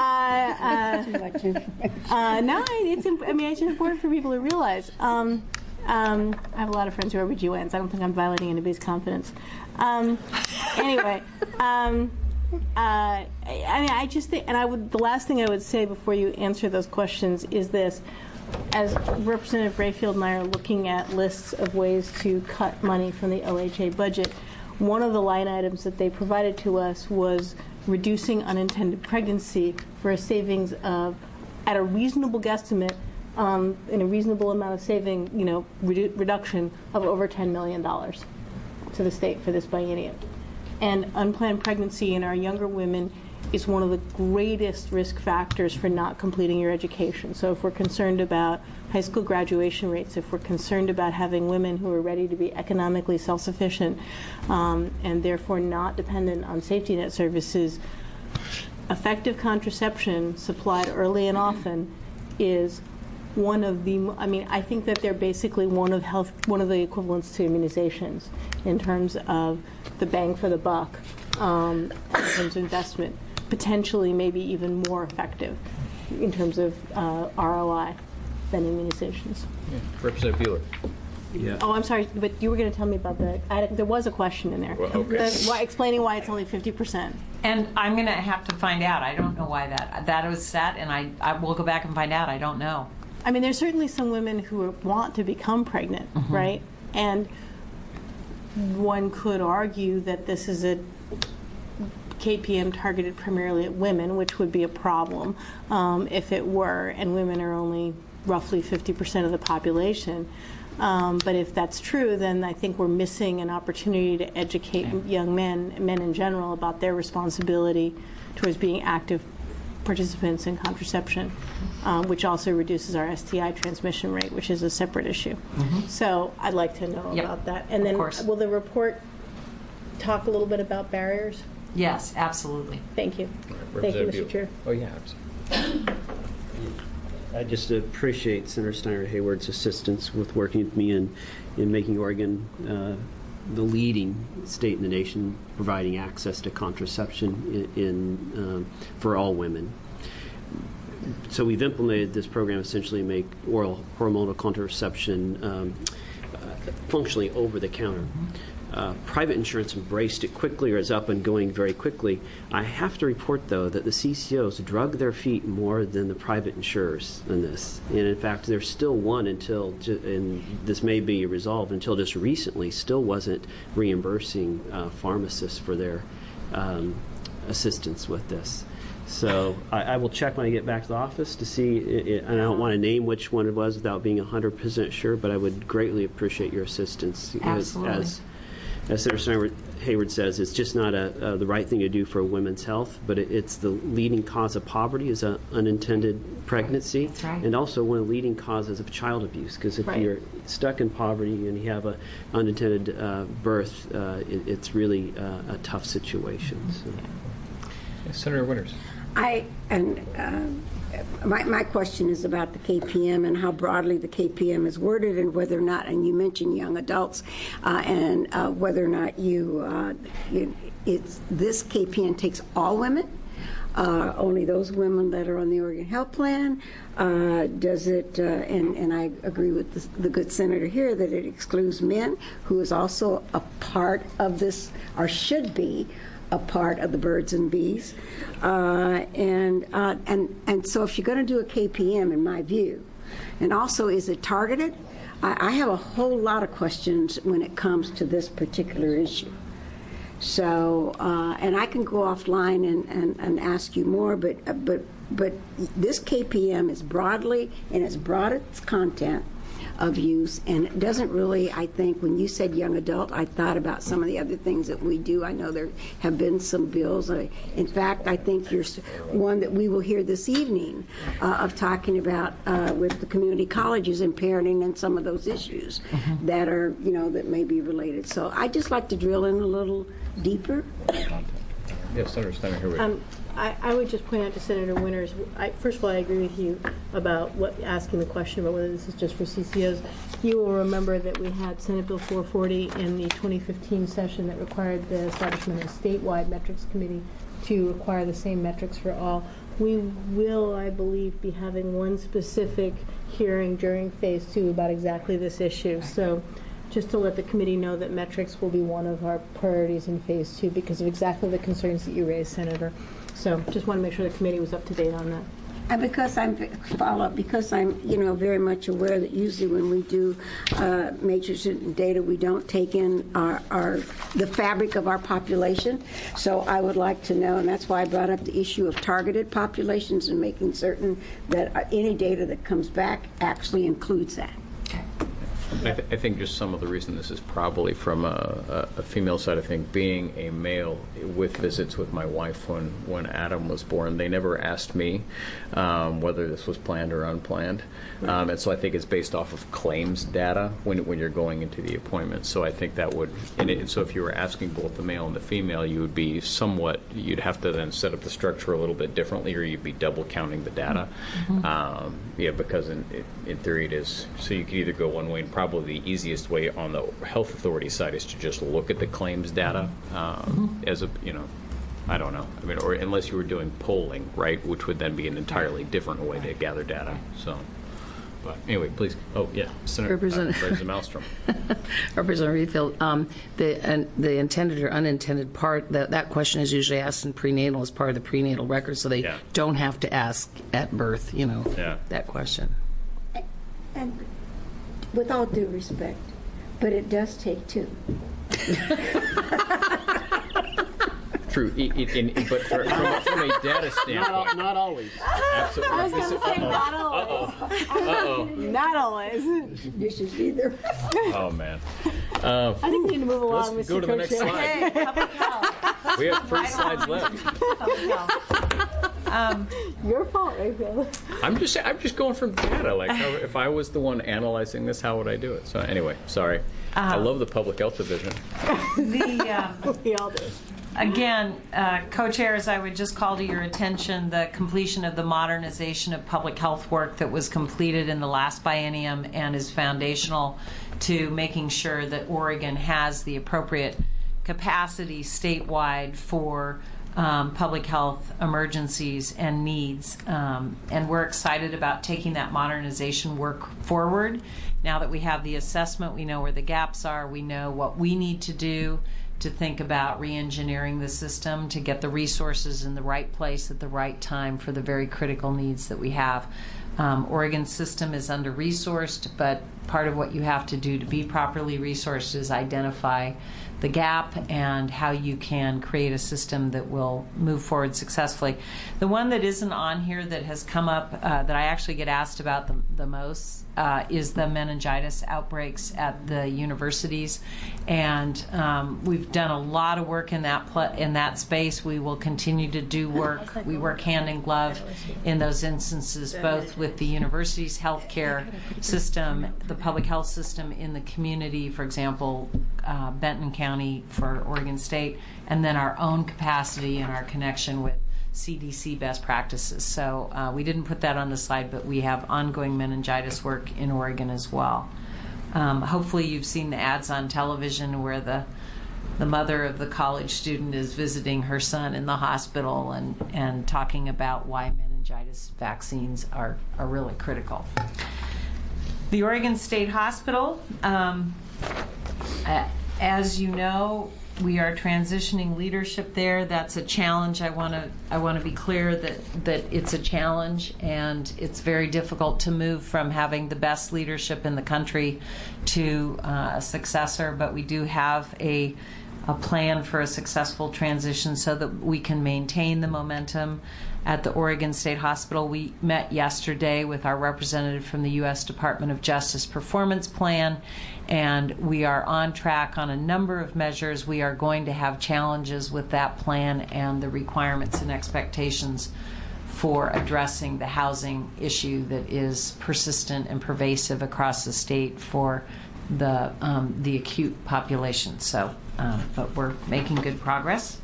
uh, uh, uh, no, it's, imp- I mean, it's important for people to realize. Um, um, I have a lot of friends who are O B G Y Ns. I don't think I'm violating anybody's confidence. Um, anyway, um, Uh, I mean, I just think, and I would. The last thing I would say before you answer those questions is this: as Representative Rayfield and I are looking at lists of ways to cut money from the O H A budget, one of the line items that they provided to us was reducing unintended pregnancy for a savings of, at a reasonable guesstimate, um, in a reasonable amount of saving, you know, redu- reduction of over ten million dollars to the state for this biennium. And unplanned pregnancy in our younger women is one of the greatest risk factors for not completing your education. So if we're concerned about high school graduation rates, if we're concerned about having women who are ready to be economically self-sufficient um, and therefore not dependent on safety net services, effective contraception supplied early and often is one of the, I mean, I think that they're basically one of health, one of the equivalents to immunizations in terms of the bang for the buck, um, in terms of investment, potentially maybe even more effective in terms of uh, R O I than immunizations. Yeah. Representative Bueller. Yeah. Oh, I'm sorry, but you were going to tell me about the, I, there was a question in there. Well, okay. The, why, explaining why it's only fifty percent. And I'm going to have to find out. I don't know why that, that was set, and I, I will go back and find out. I don't know. I mean, there's certainly some women who want to become pregnant, mm-hmm. right? And one could argue that this is a K P M targeted primarily at women, which would be a problem um, if it were, and women are only roughly fifty percent of the population. Um, but if that's true, then I think we're missing an opportunity to educate young men, men in general, about their responsibility towards being active participants in contraception, um, which also reduces our S T I transmission rate, which is a separate issue. Mm-hmm. So I'd like to know yep. about that. And then will the report talk a little bit about barriers? Yes, absolutely. Thank you. Thank you, Mister Chair. Oh, yeah, absolutely. I just appreciate Senator Steiner Hayward's assistance with working with me in, in making Oregon uh, the leading state in the nation providing access to contraception in, in um, for all women. So we've implemented this program essentially to make oral hormonal contraception um, uh, functionally over the counter. uh, private insurance embraced it quickly or is up and going very quickly. I have to report, though, that the C C Os drug their feet more than the private insurers in this. And in fact, there's still one until, ju- and this may be resolved, until just recently, still wasn't reimbursing uh, pharmacists for their um, assistance with this. So I, I will check when I get back to the office to see, it, it, and I don't want to name which one it was without being one hundred percent sure, but I would greatly appreciate your assistance. Absolutely. As, as Senator Hayward says, it's just not a, uh, the right thing to do for women's health, but it, it's the leading cause of poverty is a unintended pregnancy. That's right. And also one of the leading causes of child abuse, because if Right. you're stuck in poverty and you have a unintended uh, birth, uh, it, it's really uh, a tough situation. So. Yeah, Senator Winters. I and uh, my my question is about the K P M and how broadly the K P M is worded, and whether or not, and you mentioned young adults, uh, and uh, whether or not you, uh, you it's this K P M takes all women, uh, only those women that are on the Oregon Health Plan. Uh, does it? Uh, and and I agree with the, the good senator here that it excludes men, who is also a part of this, or should be a part of the birds and bees, uh, and uh, and and so if you're going to do a K P M, in my view, and also is it targeted? I, I have a whole lot of questions when it comes to this particular issue. So, uh, and I can go offline and, and, and ask you more, but uh, but but this K P M is broadly and it's broad its content of use, and it doesn't really, I think, when you said young adult, I thought about some of the other things that we do. I know there have been some bills. I, in fact, I think there's one that we will hear this evening uh, of talking about uh, with the community colleges and parenting and some of those issues mm-hmm. that are, you know, that may be related. So I'd just like to drill in a little deeper. Yes, Senator Steiner, here we go. Um, I, I would just point out to Senator Winters, I, first of all, I agree with you about what asking the question about whether this is just for C C Os. You will remember that we had Senate Bill four forty in the twenty fifteen session that required the establishment of a statewide metrics committee to require the same metrics for all. We will, I believe, be having one specific hearing during phase two about exactly this issue. So just to let the committee know that metrics will be one of our priorities in phase two because of exactly the concerns that you raised, Senator. So just want to make sure the committee was up to date on that. And because I'm follow up, because I'm you know very much aware that usually when we do uh, matrix data, we don't take in our, our the fabric of our population. So I would like to know, and that's why I brought up the issue of targeted populations and making certain that any data that comes back actually includes that. I, th- I think just some of the reason this is probably from a, a, a female side of things, being a male with visits with my wife when, when Adam was born, they never asked me um, whether this was planned or unplanned. Um, and so I think it's based off of claims data when, when you're going into the appointment. So I think that would, and, it, and so if you were asking both the male and the female, you would be somewhat, you'd have to then set up the structure a little bit differently, or you'd be double counting the data. Mm-hmm. Um, yeah, because in, in theory it is, so you could either go one way, and probably the easiest way on the health authority side is to just look at the claims data um, mm-hmm. as a, you know, I don't know. I mean, or unless you were doing polling, right, which would then be an entirely different way to gather data. So, but anyway, please. Oh, yeah, Senator Representative uh, Malmstrom. Representative Reedfield, um, the uh, the intended or unintended part, that, that question is usually asked in prenatal as part of the prenatal record, so they yeah. don't have to ask at birth, you know, yeah. that question. And with all due respect, but it does take two. True, it, it, in, but for, from, a, from a data standpoint, not, not always. Absolutely. I was going to say not always. Uh-oh. Not always. You should either. Oh man. Uh, I think we need to move along, let's Mister go to the next Co-Chair. slide. Hey, public health. We have three slides left. Public health. Um, Your fault, Rayfield. I'm just I'm just going from data. Like, how, if I was the one analyzing this, how would I do it? So anyway, sorry. Uh, I love the public health division. The um, We all do. Again, uh, co-chairs, I would just call to your attention the completion of the modernization of public health work that was completed in the last biennium and is foundational to making sure that Oregon has the appropriate capacity statewide for um, public health emergencies and needs. Um, and we're excited about taking that modernization work forward. Now that we have the assessment, we know where the gaps are, we know what we need to do to think about re-engineering the system to get the resources in the right place at the right time for the very critical needs that we have. Um, Oregon's system is under-resourced, but part of what you have to do to be properly resourced is identify the gap and how you can create a system that will move forward successfully. The one that isn't on here that has come up uh, that I actually get asked about the, the most uh, is the meningitis outbreaks at the universities, and um, we've done a lot of work in that pl- in that space. We will continue to do work. We work hand in glove in those instances, both with the university's healthcare system, the public health system in the community, for example, uh, Benton County for Oregon State, and then our own capacity and our connection with C D C best practices. So uh, we didn't put that on the slide, but we have ongoing meningitis work in Oregon as well. Um, hopefully you've seen the ads on television where the the mother of the college student is visiting her son in the hospital and, and talking about why meningitis vaccines are, are really critical. The Oregon State Hospital, um, uh, as you know, we are transitioning leadership there. That's a challenge. I want to I want to be clear that that it's a challenge, and it's very difficult to move from having the best leadership in the country to uh, a successor. But we do have a a plan for a successful transition so that we can maintain the momentum at the Oregon State Hospital. We met yesterday with our representative from the U S Department of Justice Performance Plan, and we are on track on a number of measures. We are going to have challenges with that plan and the requirements and expectations for addressing the housing issue that is persistent and pervasive across the state for the um, the acute population. So, uh, but we're making good progress.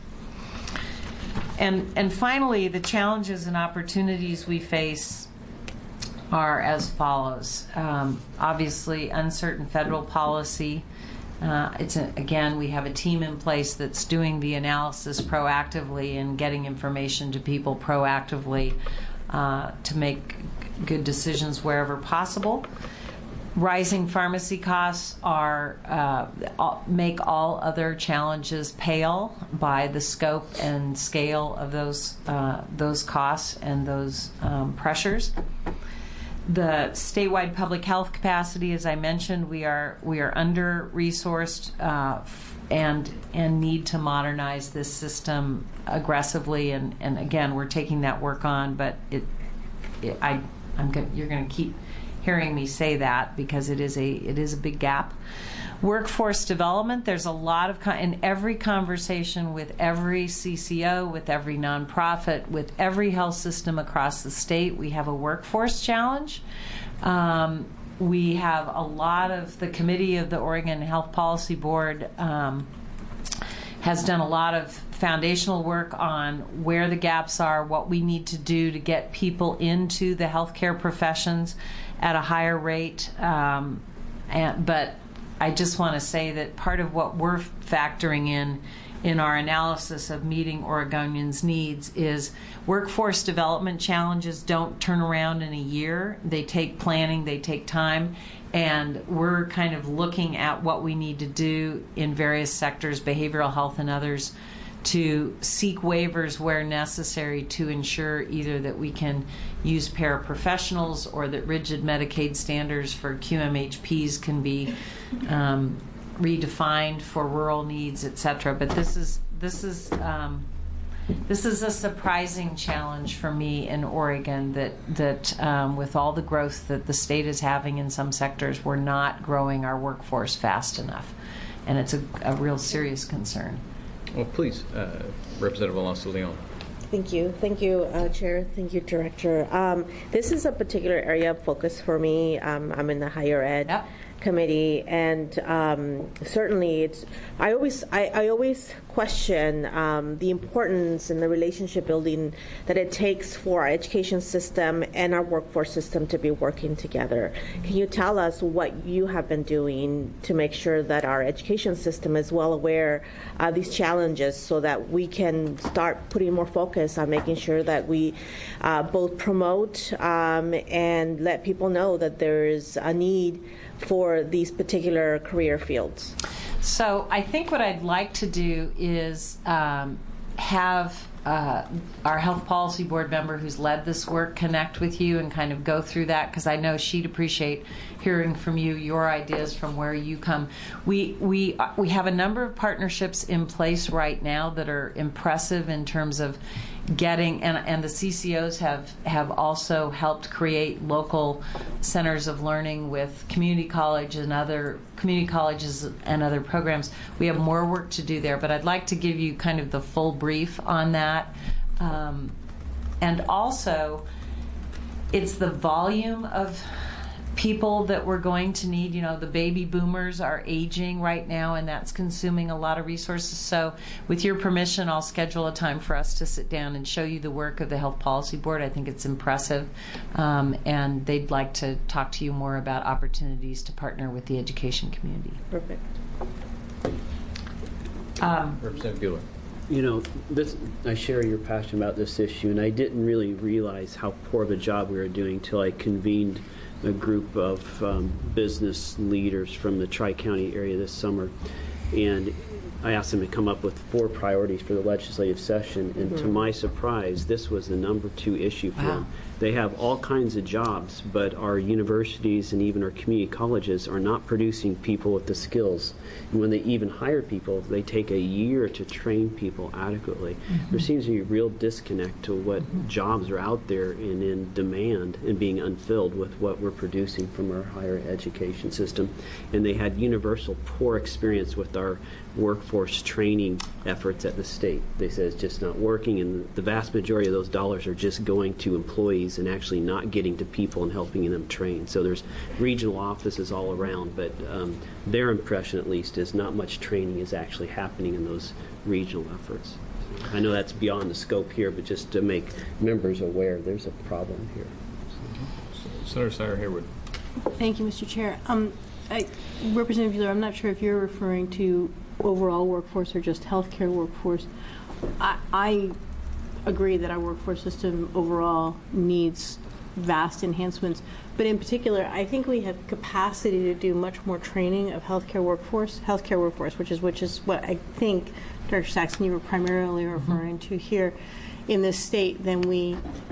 And and finally, the challenges and opportunities we face are as follows. Um, obviously, uncertain federal policy. Uh, it's a, again, we have a team in place that's doing the analysis proactively and getting information to people proactively uh, to make good decisions wherever possible. Rising pharmacy costs are uh, all, make all other challenges pale by the scope and scale of those uh, those costs and those um, pressures. The statewide public health capacity, as I mentioned, we are we are under resourced uh, and and need to modernize this system aggressively. And, and again, we're taking that work on, but it, it I I'm gonna, you're going to keep hearing me say that because it is a it is a big gap. Workforce development, there's a lot of, con- in every conversation with every C C O, with every nonprofit, with every health system across the state, we have a workforce challenge. Um, we have a lot of, the committee of the Oregon Health Policy Board um, has done a lot of foundational work on where the gaps are, what we need to do to get people into the healthcare professions at a higher rate. Um, and, but I just want to say that part of what we're factoring in in our analysis of meeting Oregonians' needs is workforce development challenges don't turn around in a year. They take planning, they take time, and we're kind of looking at what we need to do in various sectors, behavioral health and others, to seek waivers where necessary to ensure either that we can use paraprofessionals or that rigid Medicaid standards for Q M H Ps can be um, redefined for rural needs, et cetera. But this is this is um, this is a surprising challenge for me in Oregon that that um, with all the growth that the state is having in some sectors, we're not growing our workforce fast enough, and it's a, a real serious concern. Well, please, uh, Representative Alonso-Leon. Thank you. Thank you, uh, Chair. Thank you, Director. Um, this is a particular area of focus for me. Um, I'm in the higher ed Yep. committee, and um, certainly it's. I always, I, I always question um, the importance and the relationship building that it takes for our education system and our workforce system to be working together. Can you tell us what you have been doing to make sure that our education system is well aware of these challenges, so that we can start putting more focus on making sure that we uh, both promote um, and let people know that there is a need for these particular career fields? So I think what I'd like to do is um, have uh, our health policy board member who's led this work connect with you and kind of go through that, because I know she'd appreciate hearing from you, your ideas from where you come. We we uh, we have a number of partnerships in place right now that are impressive in terms of getting, and, and the C C Os have, have also helped create local centers of learning with community college and other community colleges and other programs. We have more work to do there, but I'd like to give you kind of the full brief on that. Um, and also, it's the volume of people that we're going to need. You know, the baby boomers are aging right now, and that's consuming a lot of resources. So with your permission, I'll schedule a time for us to sit down and show you the work of the Health Policy Board. I think it's impressive, um, and they'd like to talk to you more about opportunities to partner with the education community. Perfect. Um, Representative Bueller. You know, this, I share your passion about this issue, and I didn't really realize how poor of a job we were doing till I convened a group of um, business leaders from the Tri-County area this summer, and I asked them to come up with four priorities for the legislative session, and mm-hmm. to my surprise, this was the number two issue for wow. them. They have all kinds of jobs, but our universities and even our community colleges are not producing people with the skills. And when they even hire people, they take a year to train people adequately. Mm-hmm. There seems to be a real disconnect to what mm-hmm. jobs are out there and in demand and being unfilled with what we're producing from our higher education system. And they had universal poor experience with our workforce training efforts at the state. They said it's just not working, and the vast majority of those dollars are just going to employees and actually not getting to people and helping them train. So there's regional offices all around, but um, their impression at least is not much training is actually happening in those regional efforts. I know that's beyond the scope here, but just to make members aware there's a problem here. Senator Sire Haywood. Thank you, Mister Chair. Um, I, Representative Bueller, I'm not sure if you're referring to overall workforce or just healthcare workforce. I, I agree that our workforce system overall needs vast enhancements, but in particular, I think we have capacity to do much more training of healthcare workforce, healthcare workforce, which is which is what I think, Doctor Saxon, you were primarily referring to here in this state than we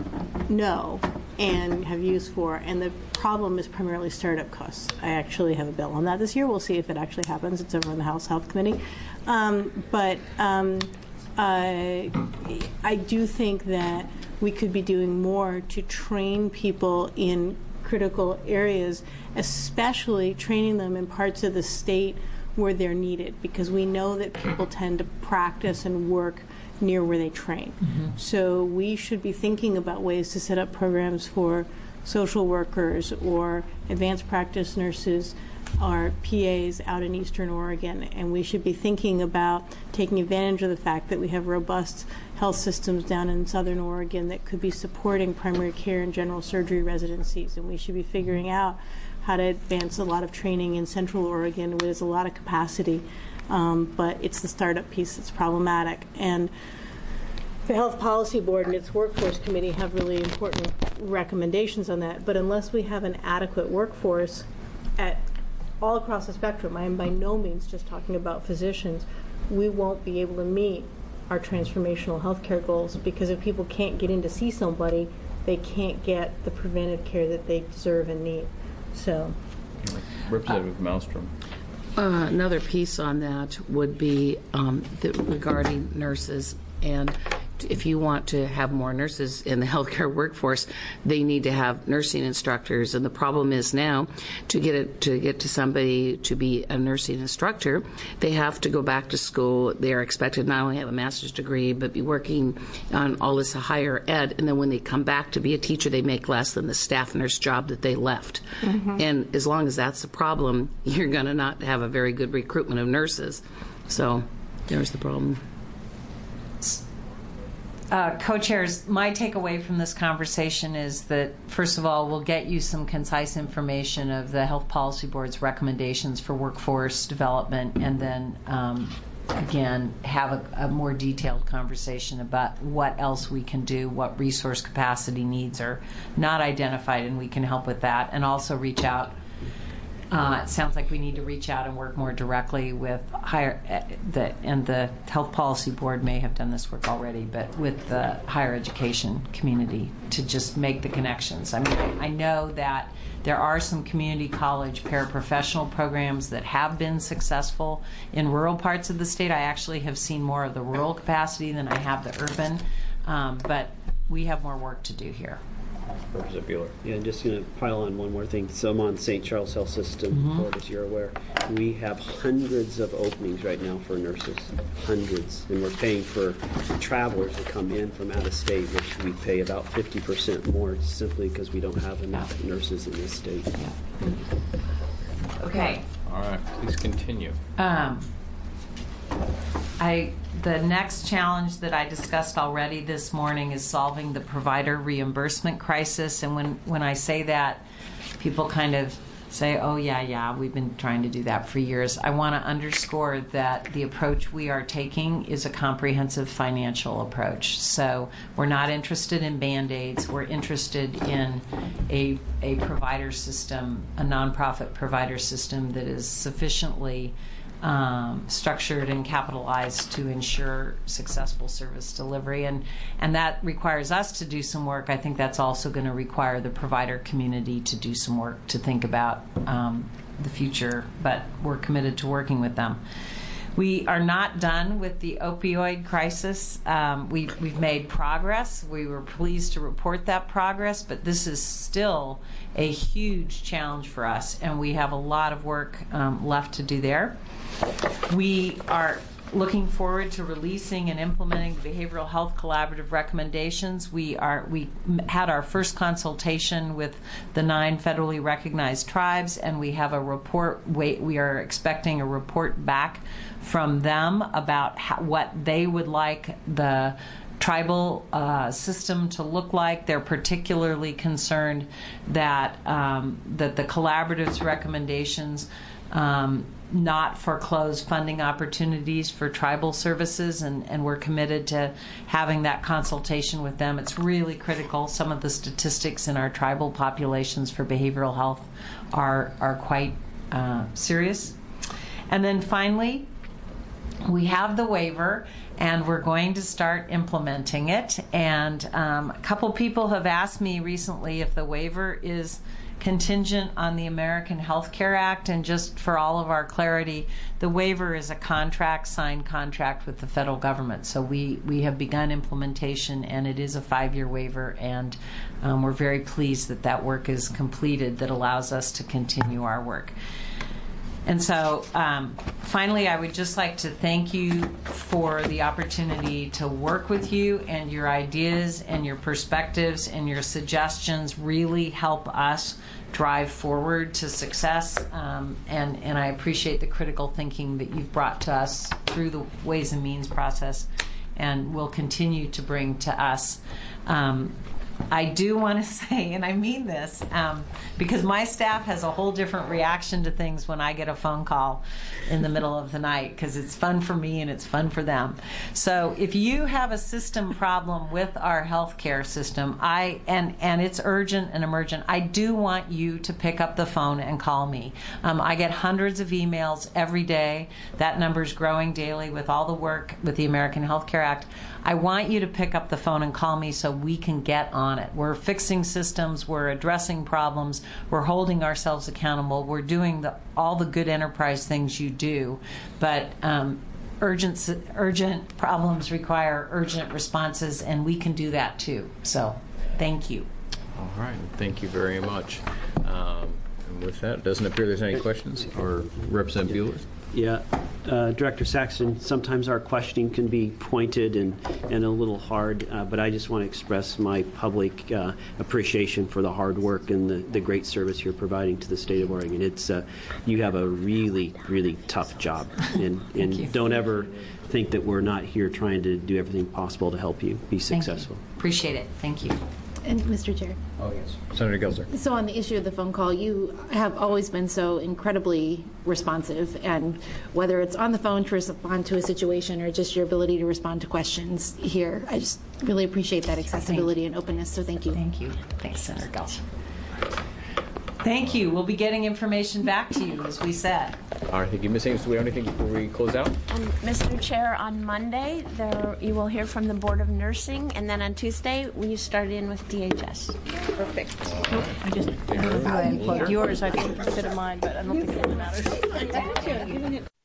know and have used for. And the problem is primarily startup costs. I actually have a bill on that this year. We'll see if it actually happens. It's over in the House Health Committee. Um, but um, uh, I do think that we could be doing more to train people in critical areas, especially training them in parts of the state where they're needed, because we know that people tend to practice and work near where they train. Mm-hmm. So we should be thinking about ways to set up programs for social workers or advanced practice nurses or P As out in Eastern Oregon, and we should be thinking about taking advantage of the fact that we have robust health systems down in Southern Oregon that could be supporting primary care and general surgery residencies, and we should be figuring out how to advance a lot of training in Central Oregon where there's a lot of capacity, um, but it's the startup piece that's problematic. And the Health Policy Board and its Workforce Committee have really important recommendations on that, but unless we have an adequate workforce at all across the spectrum, I am by no means just talking about physicians, we won't be able to meet our transformational healthcare goals, because if people can't get in to see somebody, they can't get the preventive care that they deserve and need. So, Representative uh, Malmstrom. Uh, another piece on that would be um, the, regarding nurses. And if you want to have more nurses in the healthcare workforce, they need to have nursing instructors. And the problem is now, to get it, to get to somebody to be a nursing instructor, they have to go back to school. They are expected not only have a master's degree, but be working on all this higher ed. And then when they come back to be a teacher, they make less than the staff nurse job that they left. Mm-hmm. And as long as that's the problem, you're going to not have a very good recruitment of nurses. So there's the problem. Uh, co-chairs, my takeaway from this conversation is that, first of all, we'll get you some concise information of the Health Policy Board's recommendations for workforce development, and then, um, again, have a, a more detailed conversation about what else we can do, what resource capacity needs are not identified, and we can help with that, and also reach out. Uh, it sounds like we need to reach out and work more directly with higher, uh, the, and the Health Policy Board may have done this work already, but with the higher education community to just make the connections. I mean, I, I know that there are some community college paraprofessional programs that have been successful in rural parts of the state. I actually have seen more of the rural capacity than I have the urban, um, but we have more work to do here. Representative Bueller. Yeah, just going to pile on one more thing. So I'm on Saint Charles Health System Mm-hmm. Board, as you're aware. We have hundreds of openings right now for nurses, hundreds. And we're paying for travelers to come in from out of state, which we pay about fifty percent more simply because we don't have enough nurses in this state. Okay. All right, please continue. Um, I the next challenge that I discussed already this morning is solving the provider reimbursement crisis. And when, when I say that, people kind of say, oh, yeah, yeah, we've been trying to do that for years. I want to underscore that the approach we are taking is a comprehensive financial approach. So we're not interested in Band-Aids. We're interested in a, a provider system, a nonprofit provider system that is sufficiently Um, structured and capitalized to ensure successful service delivery, and and that requires us to do some work. I think that's also going to require the provider community to do some work to think about um, the future, but we're committed to working with them. We are not done with the opioid crisis. Um, we, we've made progress. We were pleased to report that progress, but this is still a huge challenge for us, and we have a lot of work um, left to do there. We are looking forward to releasing and implementing the behavioral health collaborative recommendations. We are we had our first consultation with the nine federally recognized tribes, and we have a report. We, we are expecting a report back from them about how, what they would like the tribal uh, system to look like. They're particularly concerned that um, that the collaborative's recommendations um, not foreclose funding opportunities for tribal services, and, and we're committed to having that consultation with them. It's really critical. Some of the statistics in our tribal populations for behavioral health are, are quite uh, serious. And then finally, we have the waiver, and we're going to start implementing it. And um, a couple people have asked me recently if the waiver is contingent on the American Health Care Act. And just for all of our clarity, the waiver is a contract, signed contract with the federal government. So we, we have begun implementation, and it is a five-year waiver, and um, we're very pleased that that work is completed that allows us to continue our work. And so, um, finally, I would just like to thank you for the opportunity to work with you, and your ideas and your perspectives and your suggestions really help us drive forward to success. Um, and, and I appreciate the critical thinking that you've brought to us through the Ways and Means process, and will continue to bring to us. Um, I do want to say, and I mean this, um, because my staff has a whole different reaction to things when I get a phone call in the middle of the night, because it's fun for me and it's fun for them. So if you have a system problem with our healthcare system, I and, and it's urgent and emergent, I do want you to pick up the phone and call me. Um, I get hundreds of emails every day. That number's growing daily with all the work with the American Health Care Act. I want you to pick up the phone and call me so we can get on it. We're fixing systems, we're addressing problems, we're holding ourselves accountable, we're doing the, all the good enterprise things you do. But um, urgent urgent problems require urgent responses, and we can do that too. So, thank you. All right, thank you very much. Um, and with that, it doesn't appear there's any questions. Or Representative Bueller? Yeah, uh, Director Saxon, sometimes our questioning can be pointed and, and a little hard, uh, but I just want to express my public uh, appreciation for the hard work and the, the great service you're providing to the state of Oregon. It's uh, you have a really, really tough job, and, and don't ever think that we're not here trying to do everything possible to help you be successful. Thank you. Appreciate it. Thank you. And Mister Chair. Oh, yes. Senator Gelser. So on the issue of the phone call, you have always been so incredibly responsive, and whether it's on the phone to respond to a situation or just your ability to respond to questions here, I just really appreciate that accessibility and openness, so thank you. Thank you. Thanks, Senator Gelser. Thank you. We'll be getting information back to you, as we said. All right, thank you. Miz Ames, do we have anything before we close out? Um, Mister Chair, on Monday, there you will hear from the Board of Nursing, and then on Tuesday, we start in with D H S. Perfect. I just I unplugged yours. I didn't fit in mine, but I don't think it really matters.